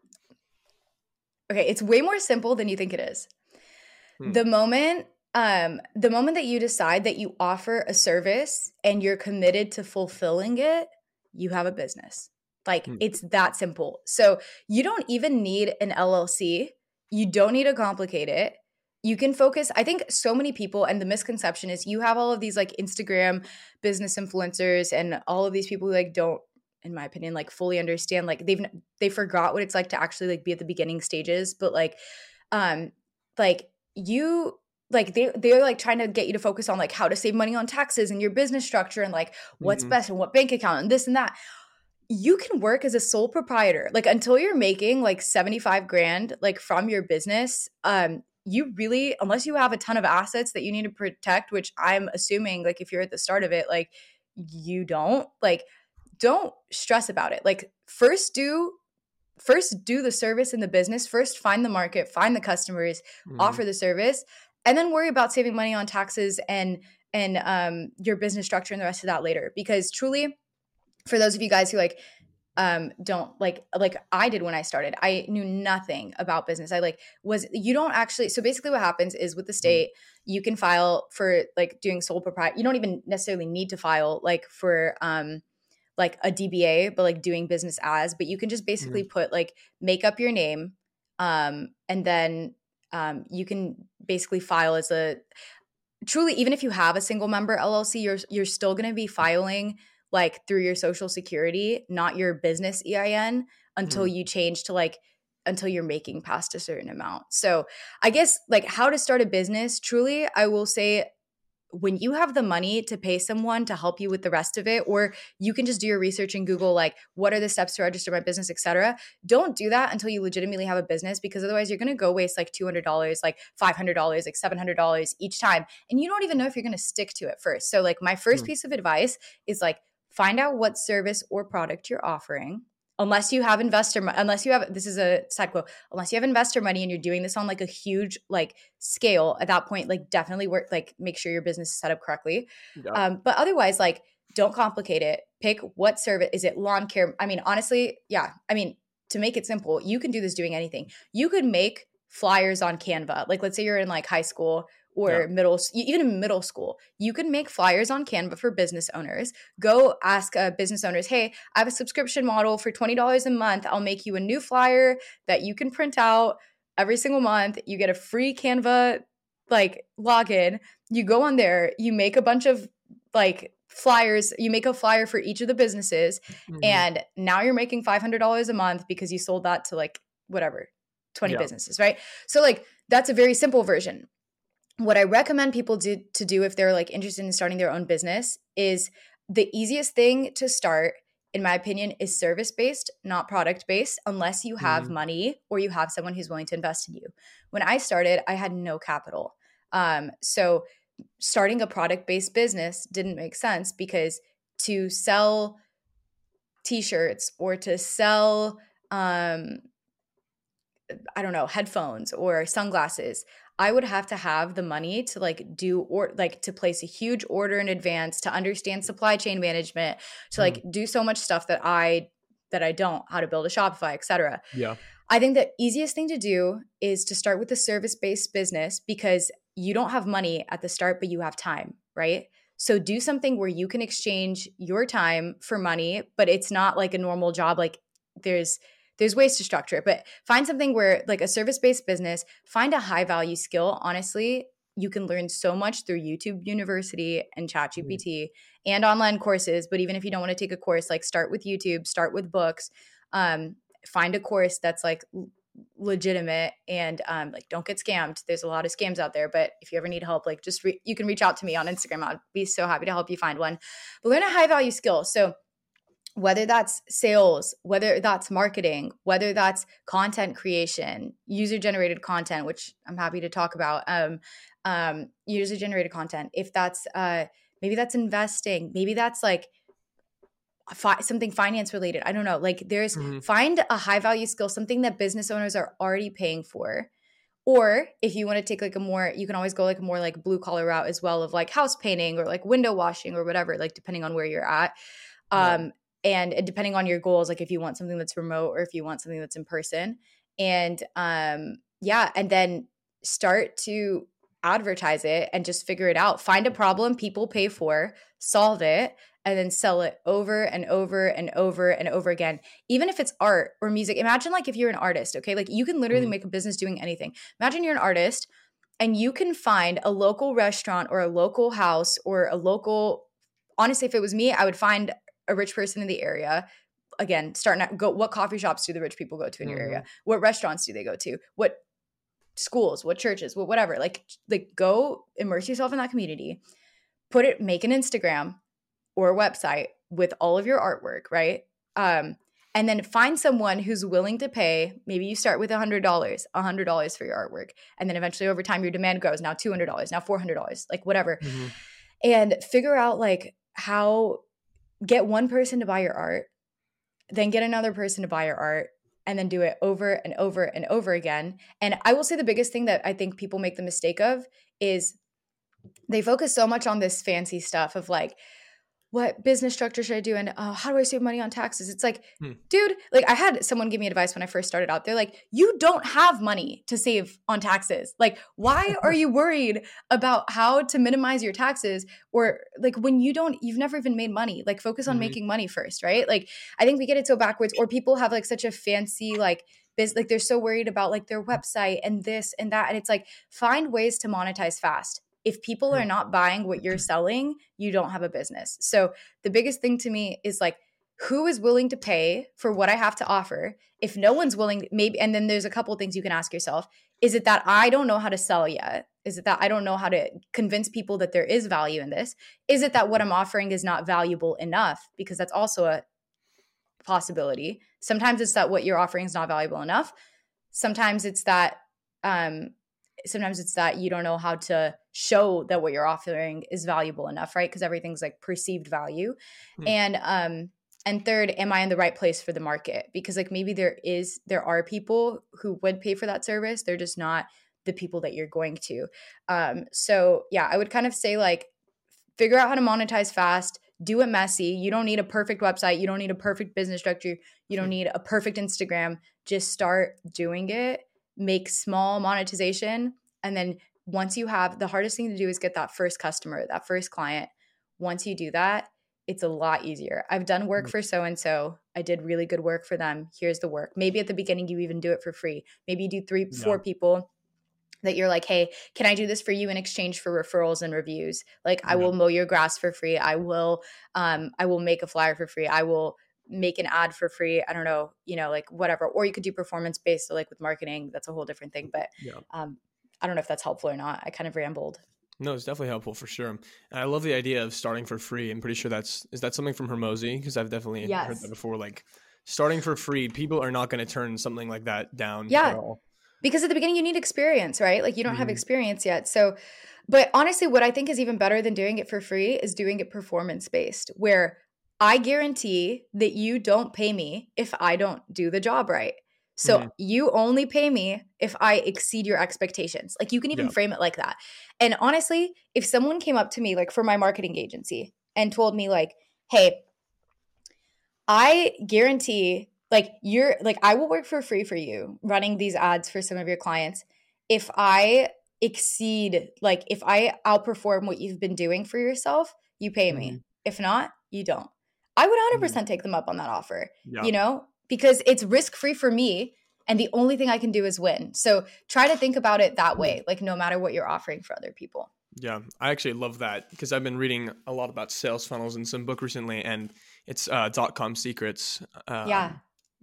it's way more simple than you think it is. The moment that you decide that you offer a service and you're committed to fulfilling it, you have a business. Like it's that simple. So you don't even need an LLC. You don't need to complicate it. You can focus. I think so many people, and the misconception is you have all of these like Instagram business influencers and all of these people who like don't, in my opinion, like fully understand, like they forgot what it's like to actually like be at the beginning stages. But they're like trying to get you to focus on like how to save money on taxes and your business structure and like what's best and what bank account and this and that. You can work as a sole proprietor, like until you're making like 75 grand, like from your business. You really, unless you have a ton of assets that you need to protect, which I'm assuming like if you're at the start of it, like you don't stress about it. Like first do the service in the business, first find the market, find the customers, offer the service, and then worry about saving money on taxes and your business structure and the rest of that later. Because truly, for those of you guys who like don't like I did when I started, I knew nothing about business. So basically what happens is with the state, you can file for like doing sole proprietor. You don't even necessarily need to file like for like a DBA, but like doing business as, but you can just basically put like make up your name and then you can basically file as truly, even if you have a single member LLC, you're still going to be filing like through your social security, not your business EIN until you change to like, until you're making past a certain amount. So I guess like how to start a business, truly, I will say when you have the money to pay someone to help you with the rest of it, or you can just do your research in Google, like what are the steps to register my business, etc. Don't do that until you legitimately have a business, because otherwise you're going to go waste like $200, like $500, like $700 each time. And you don't even know if you're going to stick to it first. So like my first piece of advice is like, find out what service or product you're offering. Unless you have this is a side quote, unless you have investor money and you're doing this on like a huge like scale, at that point, like definitely work, like make sure your business is set up correctly. Yeah. But otherwise, like don't complicate it. Pick what service. Is it lawn care? I mean, honestly, yeah. I mean, to make it simple, you can do this doing anything. You could make flyers on Canva. Like let's say you're in like high school or even in middle school, you can make flyers on Canva for business owners. Go ask business owners, hey, I have a subscription model for $20 a month. I'll make you a new flyer that you can print out every single month. You get a free Canva like login. You go on there, you make a bunch of like flyers. You make a flyer for each of the businesses, Mhm. and now you're making $500 a month because you sold that to like whatever 20 Yeah. businesses, right? So like that's a very simple version. What I recommend people to do if they're like interested in starting their own business is the easiest thing to start, in my opinion, is service-based, not product-based, unless you have Mhm. money or you have someone who's willing to invest in you. When I started, I had no capital. So starting a product-based business didn't make sense because to sell t-shirts or to sell I don't know, headphones or sunglasses, I would have to have the money to like do or like to place a huge order in advance, to understand supply chain management, to like do so much stuff that I don't, how to build a Shopify, etc. Yeah. I think the easiest thing to do is to start with a service-based business because you don't have money at the start, but you have time, right? So do something where you can exchange your time for money, but it's not like a normal job. Like there's ways to structure it, but find something where like a service-based business, find a high value skill. Honestly, you can learn so much through YouTube University and ChatGPT and online courses. But even if you don't want to take a course, like start with YouTube, start with books. Find a course that's like legitimate and like don't get scammed. There's a lot of scams out there, but if you ever need help, like just you can reach out to me on Instagram. I'd be so happy to help you find one. But learn a high value skill. So whether that's sales, whether that's marketing, whether that's content creation, user generated content, which I'm happy to talk about, user generated content. If that's maybe that's investing, maybe that's like something finance related. I don't know. Like find a high value skill, something that business owners are already paying for. Or if you want to take like you can always go like a more like blue collar route as well of like house painting or like window washing or whatever, like depending on where you're at. And depending on your goals, like if you want something that's remote or if you want something that's in person. And and then start to advertise it and just figure it out. Find a problem people pay for, solve it, and then sell it over and over and over and over again. Even if it's art or music. Imagine like if you're an artist, okay? Like you can literally make a business doing anything. Imagine you're an artist and you can find a local restaurant or a local house or a local, honestly, if it was me, I would find a rich person in the area. Again, what coffee shops do the rich people go to in your area? What restaurants do they go to? What schools, what churches, whatever. Like go immerse yourself in that community. Make an Instagram or a website with all of your artwork, right? And then find someone who's willing to pay. Maybe you start with $100 for your artwork. And then eventually over time, your demand grows. Now $200, now $400, like whatever. And figure out like get one person to buy your art, then get another person to buy your art, and then do it over and over and over again. And I will say the biggest thing that I think people make the mistake of is they focus so much on this fancy stuff of like, what business structure should I do? And how do I save money on taxes? It's like, dude, like I had someone give me advice when I first started out. They're like, you don't have money to save on taxes. Like, why are you worried about how to minimize your taxes? Or like when you've never even made money, like focus on making money first, right? Like, I think we get it so backwards, or people have like such a fancy, like they're so worried about like their website and this and that. And it's like, find ways to monetize fast. If people are not buying what you're selling, you don't have a business. So the biggest thing to me is like, who is willing to pay for what I have to offer? If no one's willing, maybe, and then there's a couple of things you can ask yourself. Is it that I don't know how to sell yet? Is it that I don't know how to convince people that there is value in this? Is it that what I'm offering is not valuable enough? Because that's also a possibility. Sometimes it's that what you're offering is not valuable enough. Sometimes it's that you don't know how to show that what you're offering is valuable enough, right? Because everything's like perceived value. And third, am I in the right place for the market? Because like maybe there are people who would pay for that service. They're just not the people that you're going to. So yeah, I would kind of say like, figure out how to monetize fast, do it messy. You don't need a perfect website. You don't need a perfect business structure. You don't need a perfect Instagram. Just start doing it. Make small monetization. And then once you have, the hardest thing to do is get that first customer, that first client. Once you do that, it's a lot easier. I've done work for so-and-so. I did really good work for them. Here's the work. Maybe at the beginning, you even do it for free. Maybe you do 4 people that you're like, hey, can I do this for you in exchange for referrals and reviews? Like, I will mow your grass for free. I will make a flyer for free. I will make an ad for free. I don't know, like whatever. Or you could do performance based. So like with marketing, that's a whole different thing. But I don't know if that's helpful or not. I kind of rambled. No, it's definitely helpful for sure. And I love the idea of starting for free. I'm pretty sure is that something from Hormozi? Because I've definitely heard that before. Like starting for free, people are not going to turn something like that down at all. Because at the beginning you need experience, right? Like you don't have experience yet. So, but honestly, what I think is even better than doing it for free is doing it performance based, where I guarantee that you don't pay me if I don't do the job right. So you only pay me if I exceed your expectations. Like you can even frame it like that. And honestly, if someone came up to me like for my marketing agency and told me like, hey, I guarantee like I will work for free for you running these ads for some of your clients if I exceed, like if I outperform what you've been doing for yourself, you pay me. If not, you don't. I would 100% take them up on that offer, because it's risk-free for me and the only thing I can do is win. So try to think about it that way, like no matter what you're offering for other people. Yeah, I actually love that because I've been reading a lot about sales funnels in some book recently, and it's .com Secrets. And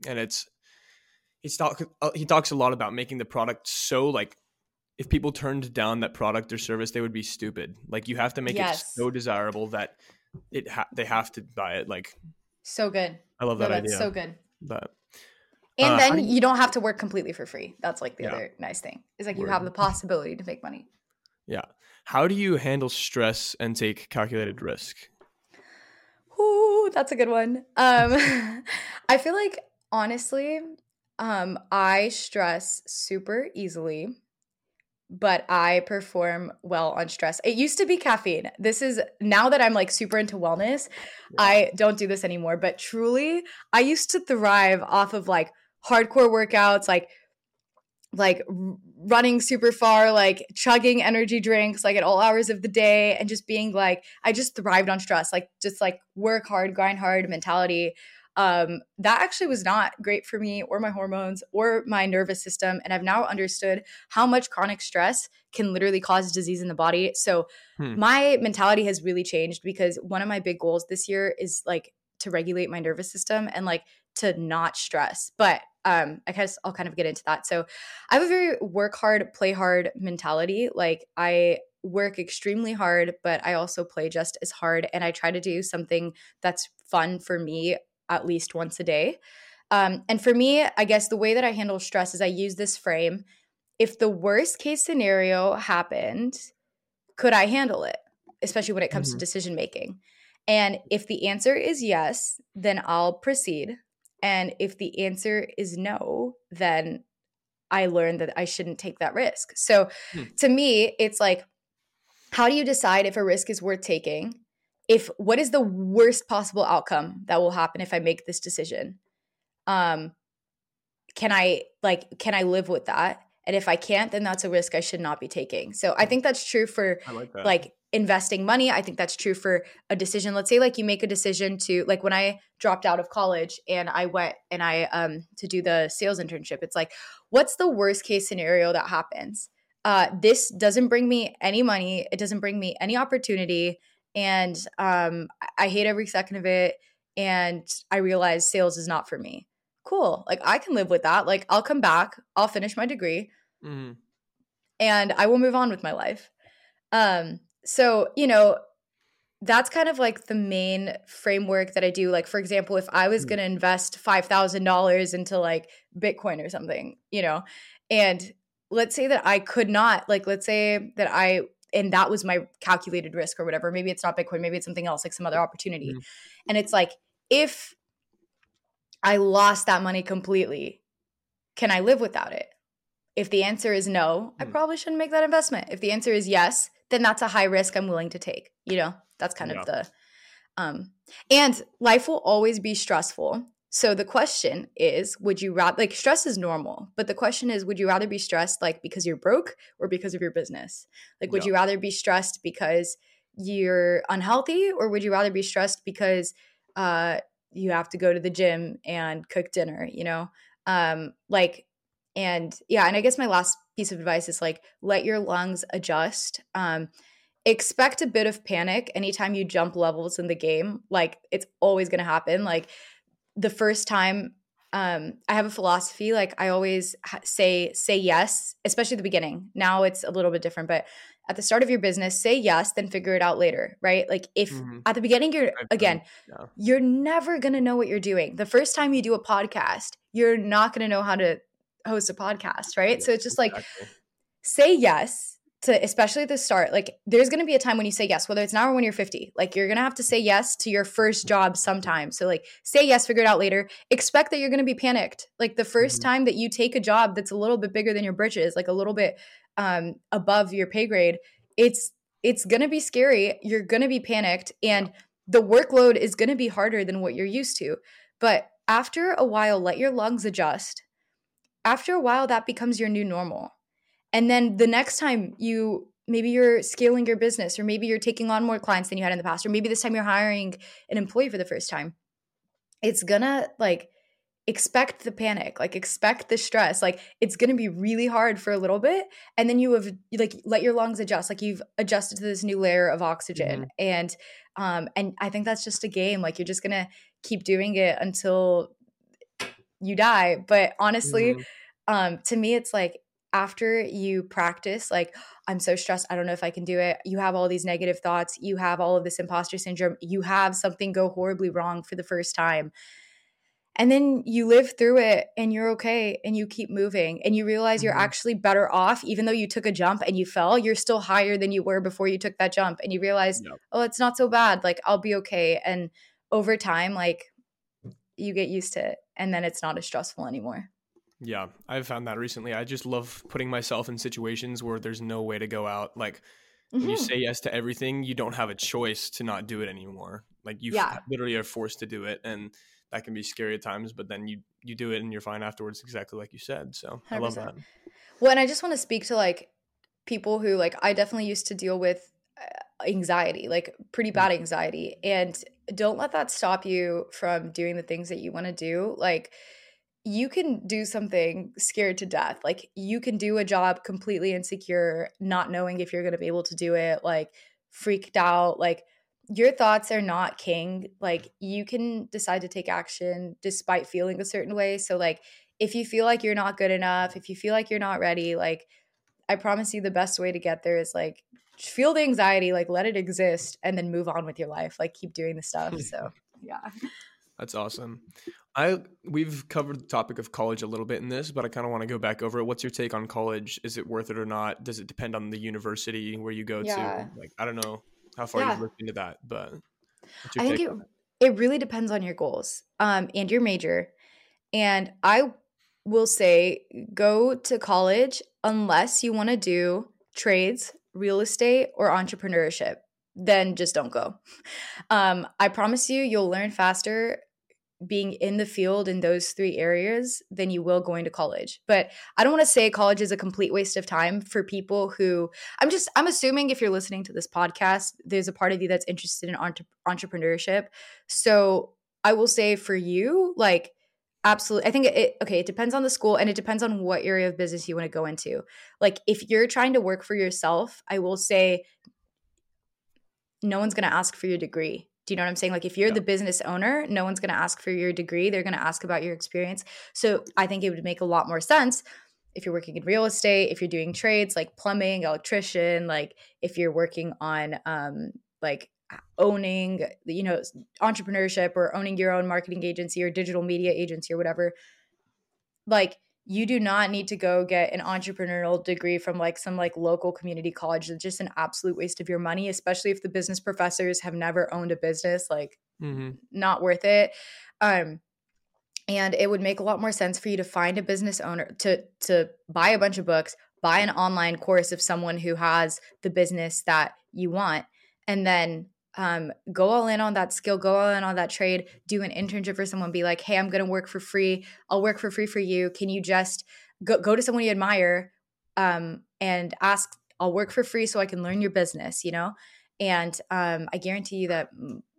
he talks a lot about making the product so like if people turned down that product or service, they would be stupid. Like you have to make it so desirable that they have to buy it. Like so good. I love that idea. That's so good. But and then you don't have to work completely for free. That's like the other nice thing is like you have the possibility to make money. Yeah. How do you handle stress and take calculated risk? Ooh, that's a good one. I feel like honestly, I stress super easily, but I perform well on stress. It used to be caffeine. This is now that I'm like super into wellness, I don't do this anymore, but truly I used to thrive off of like hardcore workouts, like running super far, like chugging energy drinks, like at all hours of the day and just being like, I just thrived on stress, like just like work hard, grind hard mentality. That actually was not great for me or my hormones or my nervous system. And I've now understood how much chronic stress can literally cause disease in the body. So my mentality has really changed because one of my big goals this year is like to regulate my nervous system and like to not stress. But I'll kind of get into that. So I have a very work hard, play hard mentality. Like I work extremely hard, but I also play just as hard. And I try to do something that's fun for me at least once a day. And for me, I guess the way that I handle stress is I use this frame. If the worst case scenario happened, could I handle it? Especially when it comes to decision making. And if the answer is yes, then I'll proceed. And if the answer is no, then I learned that I shouldn't take that risk. So to me, it's like, how do you decide if a risk is worth taking? What is the worst possible outcome that will happen if I make this decision? Can I live with that? And if I can't, then that's a risk I should not be taking. So I think that's true for like investing money. I think that's true for a decision. Let's say like you make a decision to like when I dropped out of college and I went and I to do the sales internship, it's like, what's the worst case scenario that happens? This doesn't bring me any money. It doesn't bring me any opportunity. And I hate every second of it. And I realize sales is not for me. Cool. Like I can live with that. Like I'll come back, I'll finish my degree and I will move on with my life. So, that's kind of like the main framework that I do. Like, for example, if I was going to invest $5,000 into like Bitcoin or something, and let's say that I could not, like, let's say that and that was my calculated risk or whatever. Maybe it's not Bitcoin, maybe it's something else, like some other opportunity. And it's like, if I lost that money completely, can I live without it? If the answer is no, I probably shouldn't make that investment. If the answer is yes, then that's a high risk I'm willing to take. That's kind of the, and life will always be stressful. So the question is, would you rather, like stress is normal, but the question is, would you rather be stressed like because you're broke or because of your business? Like, would you rather be stressed because you're unhealthy or would you rather be stressed because you have to go to the gym and cook dinner, and I guess my last piece of advice is like, let your lungs adjust. Expect a bit of panic anytime you jump levels in the game. Like, it's always going to happen. Like, the first time, I have a philosophy, like I always say yes, especially at the beginning. Now it's a little bit different, but at the start of your business, say yes, then figure it out later, right? Like, if at the beginning you're never going to know what you're doing. The first time you do a podcast, you're not going to know how to host a podcast, right? Yeah, so it's just like, say yes to, especially at the start. Like, there's going to be a time when you say yes, whether it's now or when you're 50. Like, you're going to have to say yes to your first job sometime. So like, say yes, figure it out later. Expect that you're going to be panicked. Like, the first time that you take a job that's a little bit bigger than your britches, like a little bit above your pay grade, it's going to be scary. You're going to be panicked, and the workload is going to be harder than what you're used to. But after a while, let your lungs adjust. After a while, that becomes your new normal. And then the next time maybe you're scaling your business, or maybe you're taking on more clients than you had in the past, or maybe this time you're hiring an employee for the first time, it's gonna, like, expect the panic, like expect the stress. Like, it's gonna be really hard for a little bit. And then you have, like, let your lungs adjust. Like, you've adjusted to this new layer of oxygen. And I think that's just a game. Like, you're just gonna keep doing it until you die. But honestly, to me, it's like, after you practice, like, I'm so stressed, I don't know if I can do it. You have all these negative thoughts. You have all of this imposter syndrome. You have something go horribly wrong for the first time. And then you live through it, and you're okay, and you keep moving, and you realize you're actually better off. Even though you took a jump and you fell, you're still higher than you were before you took that jump. And you realize, oh, it's not so bad. Like, I'll be okay. And over time, like, you get used to it, and then it's not as stressful anymore. Yeah, I've found that recently. I just love putting myself in situations where there's no way to go out. Like, when you say yes to everything, you don't have a choice to not do it anymore. Like, you literally are forced to do it, and that can be scary at times, but then you do it and you're fine afterwards, exactly like you said. So 100%. I love that. Well, and I just want to speak to, like, people who, like, I definitely used to deal with anxiety, like pretty bad anxiety, and don't let that stop you from doing the things that you want to do. Like, you can do something scared to death. Like, you can do a job completely insecure, not knowing if you're going to be able to do it, like, freaked out. Like, your thoughts are not king. Like, you can decide to take action despite feeling a certain way. So, like, if you feel like you're not good enough, if you feel like you're not ready, like, I promise you the best way to get there is, like, feel the anxiety, like, let it exist, and then move on with your life. Like, keep doing the stuff. So, yeah. That's awesome. We've covered the topic of college a little bit in this, but I kind of want to go back over it. What's your take on college? Is it worth it or not? Does it depend on the university where you go to? Like, I don't know how far you've looked into that, but I think it really depends on your goals and your major. And I will say, go to college unless you want to do trades, real estate, or entrepreneurship. Then just don't go. I promise you'll learn faster being in the field in those three areas than you will going to college. But I don't want to say college is a complete waste of time for people who, I'm assuming if you're listening to this podcast, there's a part of you that's interested in entrepreneurship. So I will say for you, like, absolutely. I think it depends on the school, and it depends on what area of business you want to go into. Like, if you're trying to work for yourself, I will say no one's going to ask for your degree. Do you know what I'm saying? Like, if you're the business owner, no one's going to ask for your degree. They're going to ask about your experience. So I think it would make a lot more sense if you're working in real estate, if you're doing trades like plumbing, electrician, like if you're working on like owning, entrepreneurship, or owning your own marketing agency or digital media agency or whatever. Like, you do not need to go get an entrepreneurial degree from like some like local community college. It's just an absolute waste of your money, especially if the business professors have never owned a business. Like, not worth it. And it would make a lot more sense for you to find a business owner, to buy a bunch of books, buy an online course of someone who has the business that you want, and then go all in on that skill, go all in on that trade, do an internship for someone, be like, hey, I'm going to work for free. I'll work for free for you. Can you just go to someone you admire and ask, I'll work for free so I can learn your business, And I guarantee you that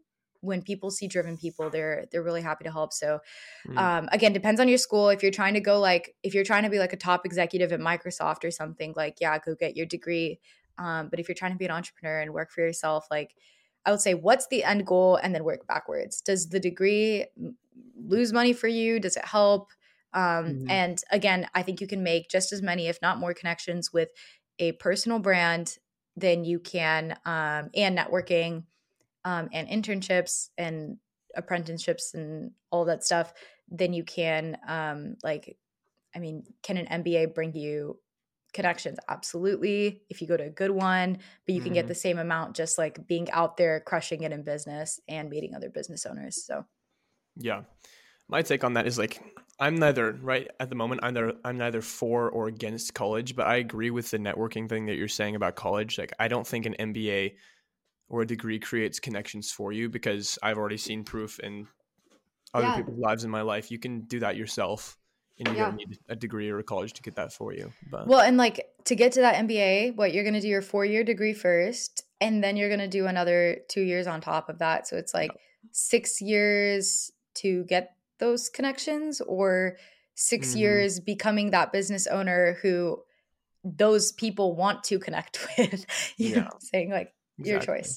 when people see driven people, they're really happy to help. So Mm. again, depends on your school. If you're trying to go like, if you're trying to be like a top executive at Microsoft or something, like, yeah, go get your degree. But if you're trying to be an entrepreneur and work for yourself, like I would say, what's the end goal and then work backwards. Does the degree lose money for you? Does it help? Mhm. And again, I think you can make just as many, if not more, connections with a personal brand than you can, and networking, and internships and apprenticeships and all that stuff, than you can, I mean, can an MBA bring you connections? Absolutely. If you go to a good one, but you can get Mhm. the same amount just like being out there crushing it in business and meeting other business owners. So, Yeah. My take on that is like I'm neither right at the moment. I'm neither for or against college, but I agree with the networking thing that you're saying about college. Like I don't think an MBA or a degree creates connections for you because I've already seen proof in other yeah. people's lives in my life. You can do that yourself, and you don't Yeah. need a degree or a college to get that for you. But Well, and like to get to that MBA, what you're going to do your 4-year degree first, and then you're going to do another 2 years on top of that. So it's yeah. like 6 years to get those connections, or six Hmm. years becoming that business owner who those people want to connect with. You know Yeah, what I'm saying? Like your exactly. choice.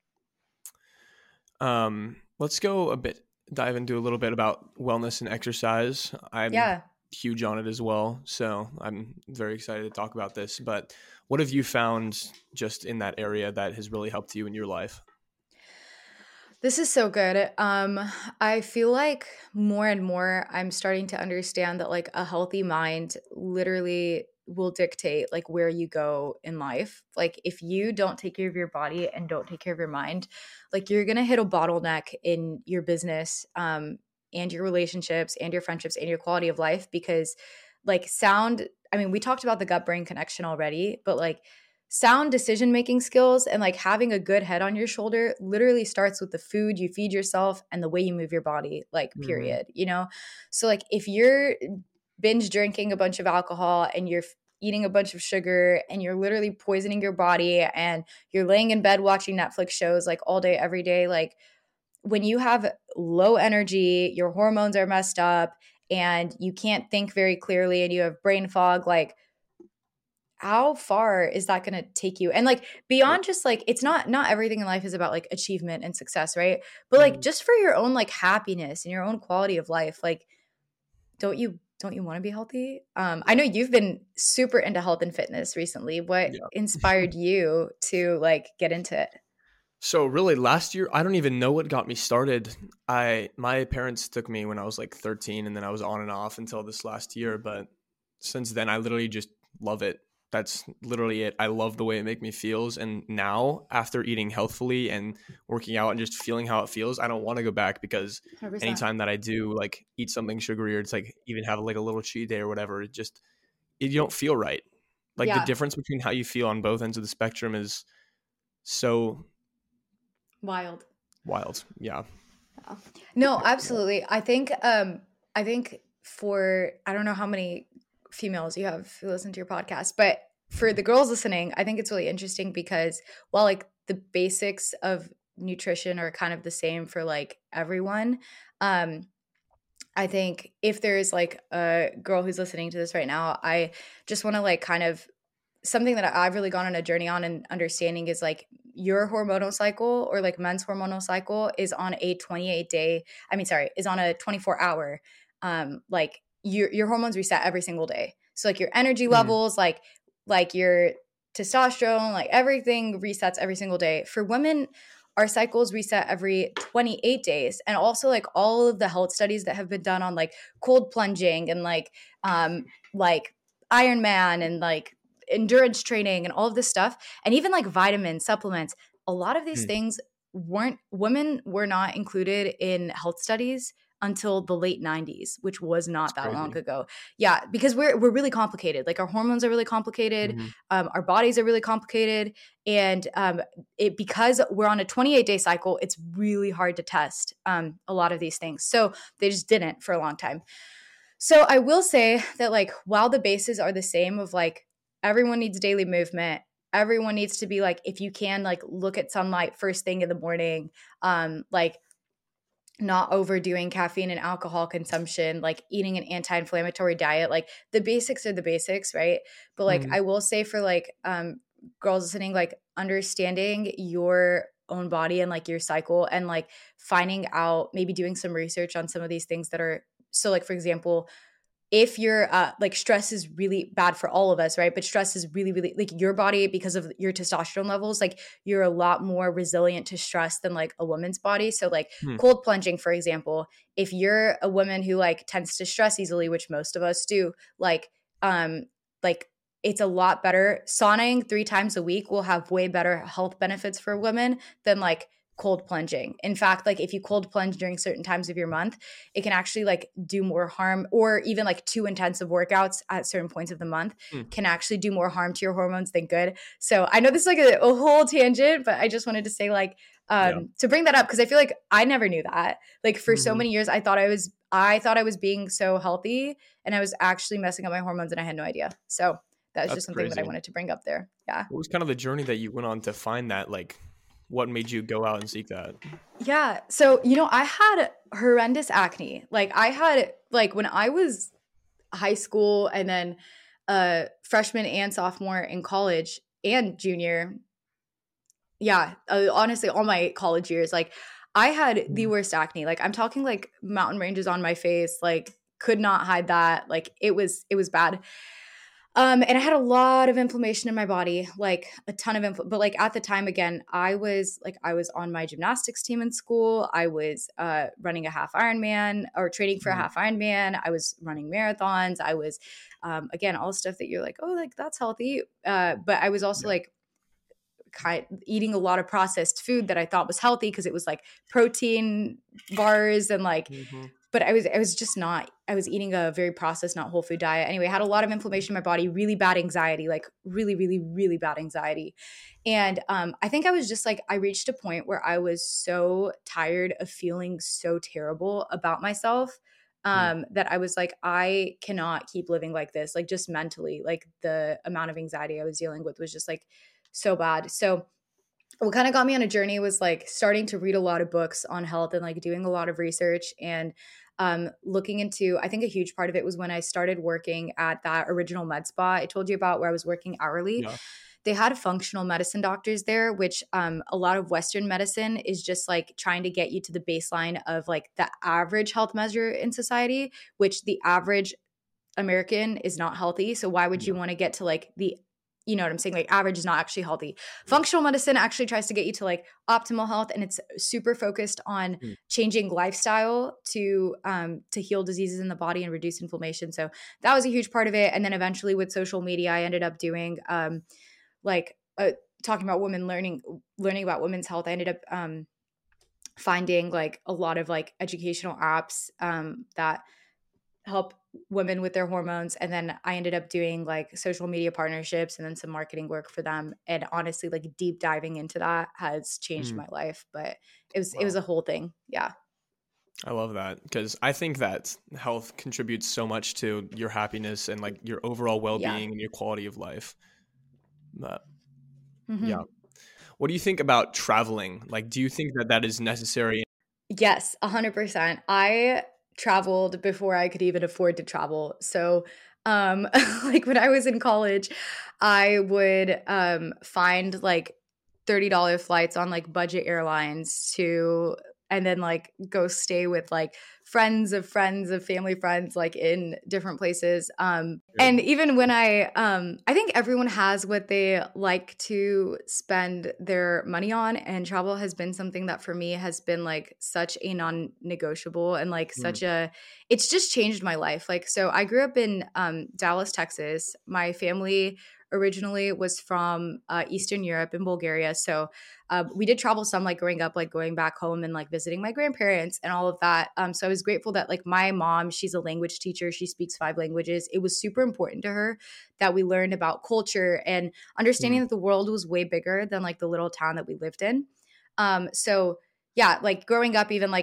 Let's go dive into a little bit about wellness and exercise. I'm Yeah. huge on it as well, so I'm very excited to talk about this. But what have you found just in that area that has really helped you in your life? This is so good. I feel like more and more I'm starting to understand that like a healthy mind literally will dictate like where you go in life. Like if you don't take care of your body and don't take care of your mind, like you're gonna hit a bottleneck in your business, and your relationships and your friendships and your quality of life, because like sound, I mean, we talked about the gut brain connection already, but like sound decision making skills and like having a good head on your shoulder literally starts with the food you feed yourself and the way you move your body, like Hmm. period, so like if you're binge drinking a bunch of alcohol and you're eating a bunch of sugar and you're literally poisoning your body and you're laying in bed watching Netflix shows like all day every day, like when you have low energy, your hormones are messed up and you can't think very clearly and you have brain fog, like how far is that going to take you? And like Yeah. beyond just like, it's not everything in life is about like achievement and success, right? But like Mhm. just for your own like happiness and your own quality of life, like don't you want to be healthy? I know you've been super into health and fitness recently. What Yeah. inspired you to like get into it? So really last year, I don't even know what got me started. My parents took me when I was like 13 and then I was on and off until this last year, but since then I literally just love it. That's literally it. I love the way it makes me feels, and now after eating healthfully and working out and just feeling how it feels, I don't want to go back because 100%. anytime that I do like eat something sugary or it's like even have like a little cheat day or whatever, you don't feel right. Like the Yeah. difference between how you feel on both ends of the spectrum is so Wild. wild. Yeah. Yeah. No, absolutely. I think for I don't know how many females you have who listen to your podcast, but for the girls listening, I think it's really interesting because while like the basics of nutrition are kind of the same for like everyone, um I think if there's like a girl who's listening to this right now, I just want to like kind of something that I've really gone on a journey on and understanding is like your hormonal cycle or like men's hormonal cycle is on a 28 day, I mean, sorry, is on a 24-hour, like your hormones reset every single day. So like your energy Mm. levels, like your testosterone, like everything resets every single day. For women, our cycles reset every 28 days. And also like all of the health studies that have been done on like cold plunging and like Ironman and like endurance training and all of this stuff, and even like vitamins, supplements, a lot of these Mm. things women were not included in health studies until the late 90s, which was It's not that long crazy. ago. Yeah, because we're really complicated. Like our hormones are really complicated, Mhm. our bodies are really complicated, and it because we're on a 28-day cycle, it's really hard to test a lot of these things. So they just didn't for a long time. So I will say that like while the bases are the same of like everyone needs daily movement, everyone needs to be like if you can like look at sunlight first thing in the morning, like not overdoing caffeine and alcohol consumption, like eating an anti-inflammatory diet. Like the basics are the basics, right? But like Mhm. I will say for like girls listening, like understanding your own body and like your cycle and like finding out, maybe doing some research on some of these things that are, so like for example, if you're like stress is really bad for all of us, right? But stress is really, really like your body, because of your testosterone levels, like you're a lot more resilient to stress than like a woman's body. So like Hmm. cold plunging, for example, if you're a woman who like tends to stress easily, which most of us do, um like it's a lot better. Sauning 3 times a week will have way better health benefits for women than like cold plunging. In fact, like if you cold plunge during certain times of your month, it can actually like do more harm, or even like too intensive workouts at certain points of the month Hmm. can actually do more harm to your hormones than good. So I know this is like a whole tangent, but I just wanted to say like Yeah. to bring that up, because I feel like I never knew that. Like for so Mhm. many years I thought I was being so healthy, and I was actually messing up my hormones and I had no idea. So that's That's just something that I crazy. wanted to bring up there. Yeah. What was kind of the journey that you went on to find that? Like, what made you go out and seek that? Yeah. So, I had horrendous acne. Like I had like when I was high school, and then freshman and sophomore in college and junior. Yeah, honestly, all my college years, like I had the Mhm. worst acne. Like I'm talking like mountain ranges on my face, like could not hide that. Like it was bad. And I had a lot of inflammation in my body, like a ton of but like at the time, again, I was on my gymnastics team in school. I was running a half Ironman, or training for a Mhm. half Ironman. I was running marathons. I was, again, all the stuff that you're like, oh, like that's healthy. But I was also Yeah. like eating a lot of processed food that I thought was healthy, because it was like protein bars and like, Mhm. but I was just not, I was eating a very processed, not whole food diet. Anyway, I had a lot of inflammation in my body, really bad anxiety, like really, really, really bad anxiety. And I think I was just like, I reached a point where I was so tired of feeling so terrible about myself, Mm. that I was like, I cannot keep living like this, like just mentally, like the amount of anxiety I was dealing with was just like so bad. So what kind of got me on a journey was like starting to read a lot of books on health and like doing a lot of research, and looking into, I think a huge part of it was when I started working at that original med spa I told you about, where I was working hourly. Yeah. They had functional medicine doctors there, which a lot of Western medicine is just like trying to get you to the baseline of like the average health measure in society, which the average American is not healthy. So why would Yeah. you want to get to like the, you know what I'm saying? Like average is not actually healthy. Functional medicine actually tries to get you to like optimal health, and it's super focused on Mm. changing lifestyle to heal diseases in the body and reduce inflammation. So that was a huge part of it. And then eventually with social media, I ended up doing like talking about women learning about women's health. I ended up finding like a lot of like educational apps that help women with their hormones. And then I ended up doing like social media partnerships and then some marketing work for them. And honestly, like deep diving into that has changed Mm. my life. But it was Wow. a whole thing. Yeah. I love that because I think that health contributes so much to your happiness and like your overall Yeah. well-being and your quality of life. But yeah. Hmm. What do you think about traveling? Like, do you think that that is necessary? Yes, 100%. I traveled before I could even afford to travel. So, like when I was in college, I would find like $30 flights on like budget airlines to, and then like go stay with like friends of family friends, like in different places. And Good. even when I think everyone has what they like to spend their money on, and travel has been something that for me has been like such a non-negotiable, and like Mm. it's just changed my life. Like, so I grew up in Dallas, Texas. My family originally was from Eastern Europe in Bulgaria. So we did travel some, like growing up, like going back home and like visiting my grandparents and all of that. So I was grateful that like my mom, she's a language teacher. She speaks 5 languages. It was super important to her that we learned about culture and understanding Mm. that the world was way bigger than like the little town that we lived in. So yeah, like growing up, even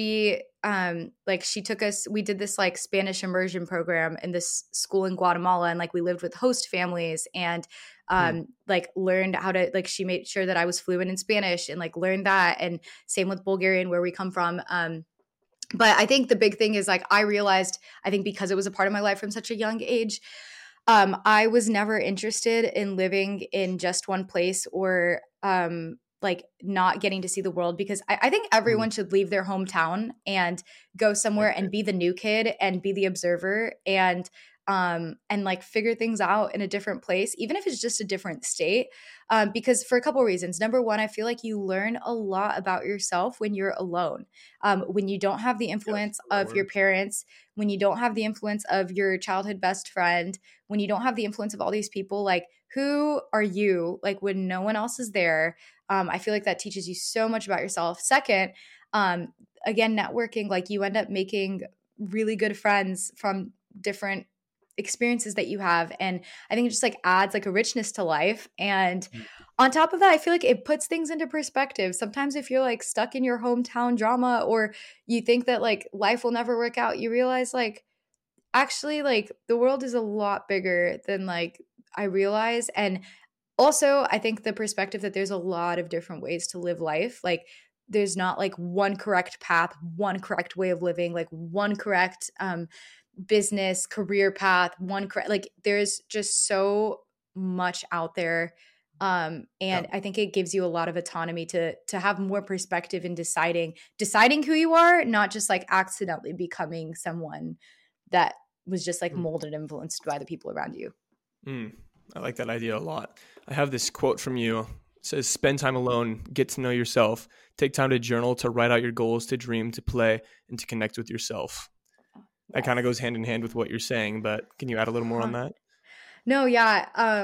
like she took us, we did this like Spanish immersion program in this school in Guatemala, and like we lived with host families, and Mm. like learned how to, like she made sure that I was fluent in Spanish and like learned that. And same with Bulgarian, where we come from. But I think the big thing is like I realized, I think because it was a part of my life from such a young age, I was never interested in living in just one place or like not getting to see the world, because I think Mm, everyone should leave their hometown and go I somewhere and agree. be the new kid and be the observer and like figure things out in a different place, even if it's just a different state. Because for a couple of reasons. Number one, I feel like you learn a lot about yourself when you're alone, when you don't have the Yes, influence that of your works. parents, when you don't have the influence of your childhood best friend, when you don't have the influence of all these people. Like, who are you, like, when no one else is there? I feel like that teaches you so much about yourself. Second, um, again, networking, like you end up making really good friends from different experiences that you have, and I think it just like adds like a richness to life. And Mm, on top of that, I feel like it puts things into perspective. Sometimes if you're like stuck in your hometown drama, or you think that like life will never work out, you realize like actually like the world is a lot bigger than like I realize. And also, I think the perspective that there's a lot of different ways to live life. Like, there's not like one correct path, one correct way of living, like one correct business career path, one correct. Like, there's just so much out there, yeah. and I think it gives you a lot of autonomy to have more perspective in deciding who you are, not just like accidentally becoming someone that was just like Mm, molded and influenced by the people around you. mm. I like that idea a lot. I have this quote from you. It says, spend time alone, get to know yourself, take time to journal, to write out your goals, to dream, to play, and to connect with yourself. That kind of Yes. goes hand in hand with what you're saying, but can you add a little more on that? No, yeah.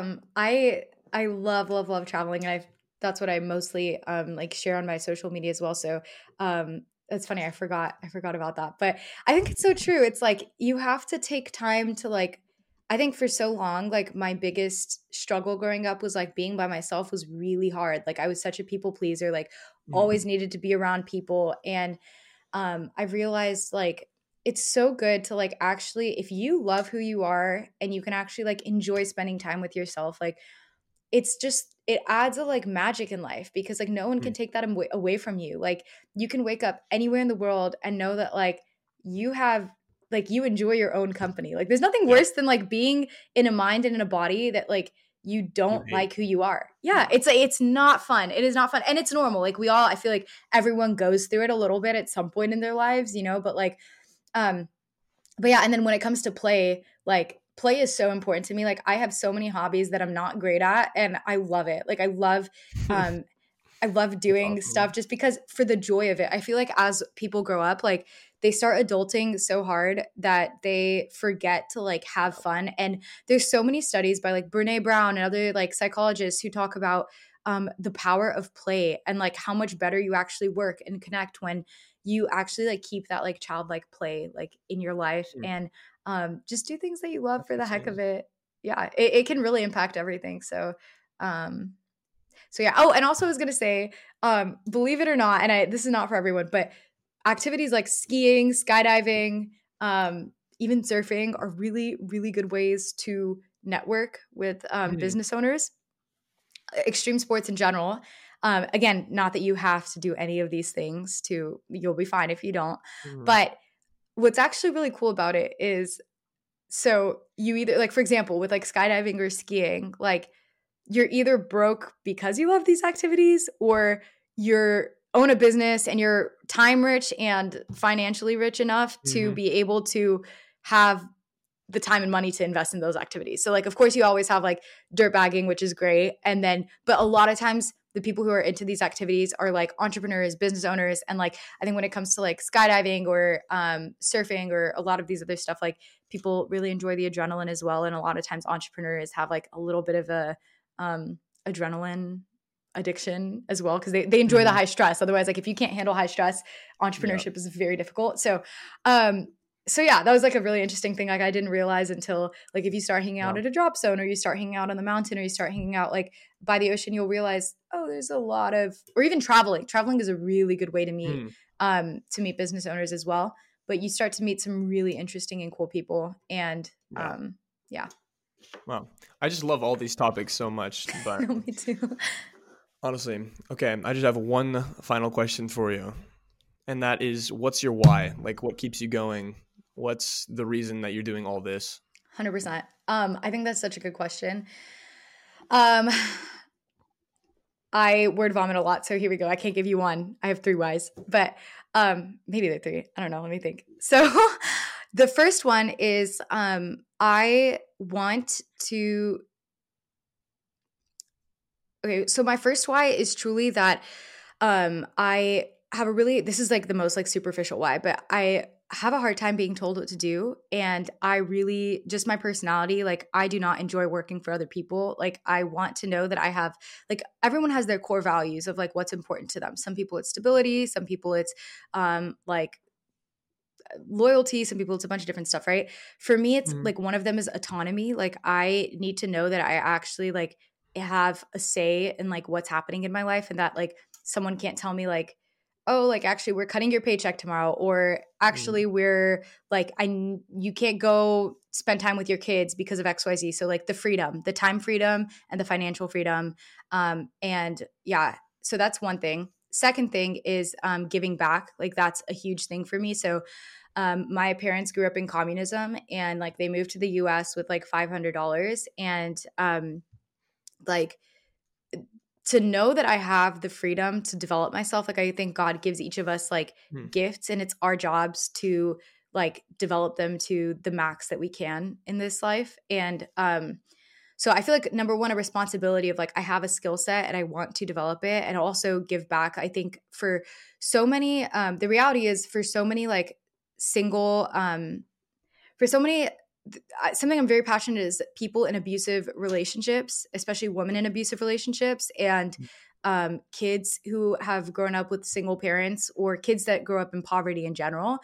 I love traveling, and that's what I mostly like share on my social media as well. So it's funny, I forgot about that. But I think it's so true. It's like you have to take time to like, I think for so long, like my biggest struggle growing up was like being by myself was really hard. Like I was such a people pleaser, like Mm, always needed to be around people. And I realized like it's so good to like actually, if you love who you are and you can actually like enjoy spending time with yourself, like it's just it adds a like magic in life, because like no one can mm, take that away from you. Like you can wake up anywhere in the world and know that like you have like you enjoy your own company. Like there's nothing yep. worse than like being in a mind and in a body that like you You don't hate. like who you are. Yeah, Yeah. it's like it's not fun. It is not fun. And it's normal. Like we all, I feel like everyone goes through it a little bit at some point in their lives, but like um but yeah, and then when it comes to play, like play is so important to me. Like I have so many hobbies that I'm not great at, and I love it. Like um I love That's doing stuff awesome. just because for the joy of it. I feel like as people grow up, like they start adulting so hard that they forget to like have Yeah. fun. And there's so many studies by like Brene Brown and other like psychologists who talk about the power of play and like how much better you actually work and connect when you actually like keep that like childlike play like in your life, Mm, and just do things that you love that's for the heck insane. of it. Yeah, it can really impact everything. Um, so yeah. Oh, and also I was gonna say, believe it or not, and this is not for everyone, but activities like skiing, skydiving, even surfing are really, really good ways to network with Mm, business owners. Extreme sports in general. Again, not that you have to do any of these things to, you'll be fine if you don't. mhm, But what's actually really cool about it is, so you either like, for example, with like skydiving or skiing, like you're either broke because you love these activities, or you're own a business and you're time rich and financially rich enough to mhm. be able to have the time and money to invest in those activities. So like of course you always have like dirt bagging, which is great. And then but a lot of times the people who are into these activities are like entrepreneurs, business owners. And like I think when it comes to like skydiving or surfing or a lot of these other stuff, like people really enjoy the adrenaline as well. And a lot of times entrepreneurs have like a little bit of a adrenaline addiction as well, because they enjoy the Mhm. high stress. Otherwise, like if you can't handle high stress, Yeah. entrepreneurship is very difficult. Um so yeah, that was like a really interesting thing. Like I didn't realize until like if you start hanging out Wow. at a drop zone, or you start hanging out on the mountain, or you start hanging out like by the ocean, you'll realize, oh, there's a lot of, or even traveling. Traveling is a really good way Mm, to meet business owners as well. But you start to meet some really interesting and cool people. And yeah. yeah. Wow. I just love all these topics so much, but No, me too. honestly, okay, I just have one final question for you. And that is, what's your why? Like, what keeps you going? What's the reason that you're doing all this? 100%. I think that's such a good question. I word vomit a lot, so here we go. I can't give you one. I have 3 whys, but maybe they're 3. I don't know. Let me think. So the first one is I want to. Okay, so my first why is truly that I have a really. This is like the most like superficial why, but I have a hard time being told what to do. And I really, just my personality, like I do not enjoy working for other people. Like I want to know that I have, like everyone has their core values of like what's important to them. Some people it's stability, some people it's like loyalty, some people it's a bunch of different stuff, right? For me, it's like one of them is autonomy. Like I need to know that I actually like have a say in like what's happening in my life, and that like someone can't tell me like, oh, like actually we're cutting your paycheck tomorrow, or actually we're like, you can't go spend time with your kids because of XYZ. So like the freedom, the time freedom and the financial freedom. And yeah, so that's one thing. Second thing is giving back. Like that's a huge thing for me. So my parents grew up in communism, and like they moved to the US with like $500, and like to know that I have the freedom to develop myself. Like I think God gives each of us like gifts, and it's our jobs to like develop them to the max that we can in this life. And so I feel like number one, a responsibility of like I have a skill set and I want to develop it and also give back. I think for so many, the reality is for so many like single, for so many, something I'm very passionate is people in abusive relationships, especially women in abusive relationships, and kids who have grown up with single parents, or kids that grow up in poverty in general.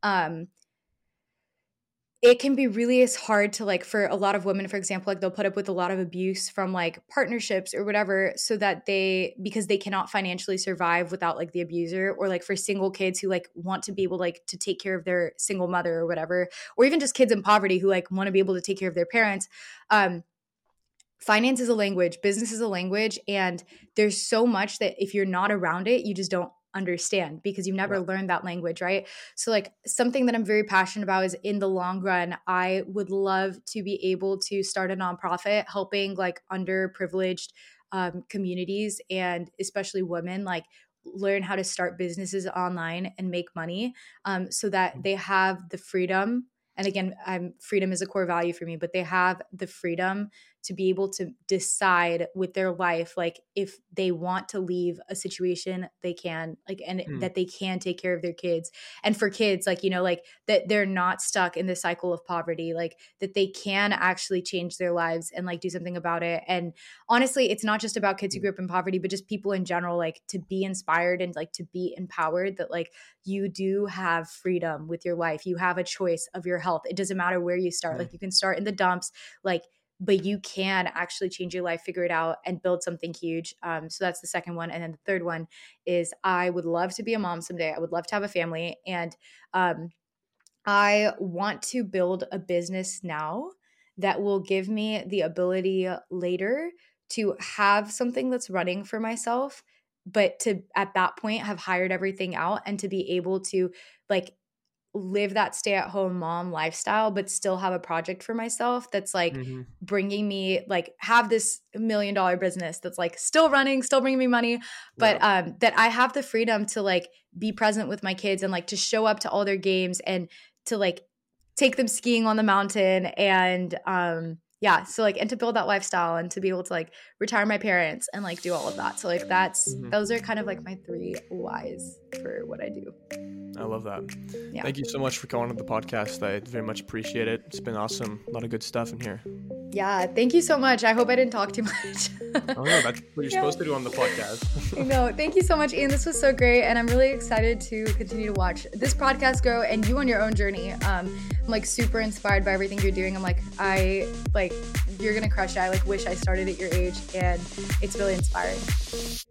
It can be really hard to like, for a lot of women, for example, like they'll put up with a lot of abuse from like partnerships or whatever, so that because they cannot financially survive without like the abuser, or like for single kids who like want to be able like to take care of their single mother or whatever, or even just kids in poverty who like want to be able to take care of their parents. Finance is a language, business is a language, and there's so much that if you're not around it, you just don't understand because you've never learned that language, right? So like something that I'm very passionate about is in the long run, I would love to be able to start a nonprofit helping like underprivileged communities, and especially women, like learn how to start businesses online and make money, so that they have the freedom. And again, freedom is a core value for me, but they have the freedom to be able to decide with their life, like if they want to leave a situation, they can, like, and that they can take care of their kids. And for kids, like, you know, like that they're not stuck in the cycle of poverty, like that they can actually change their lives and like do something about it. And honestly, it's not just about kids who grew up in poverty, but just people in general, like to be inspired and like to be empowered that like you do have freedom with your life. You have a choice of your health. It doesn't matter where you start. Like you can start in the dumps, like, but you can actually change your life, figure it out, and build something huge. So that's the second one. And then the third one is I would love to be a mom someday. I would love to have a family. And I want to build a business now that will give me the ability later to have something that's running for myself, but to at that point have hired everything out and to be able to like live that stay-at-home mom lifestyle, but still have a project for myself that's like bringing me, like have this $1 million business that's like still running, still bringing me money, but that I have the freedom to like be present with my kids and like to show up to all their games and to like take them skiing on the mountain and so like, and to build that lifestyle and to be able to like retire my parents and like do all of that. So like those are kind of like my 3 whys for what I do. I love that. Yeah. Thank you so much for coming on the podcast. I very much appreciate it. It's been awesome. A lot of good stuff in here. Yeah. Thank you so much. I hope I didn't talk too much. Oh, no, that's what you're supposed to do on the podcast. I know. Thank you so much, Ian. This was so great. And I'm really excited to continue to watch this podcast grow and you on your own journey. I'm like super inspired by everything you're doing. I'm like, you're going to crush it. I like wish I started at your age, and it's really inspiring.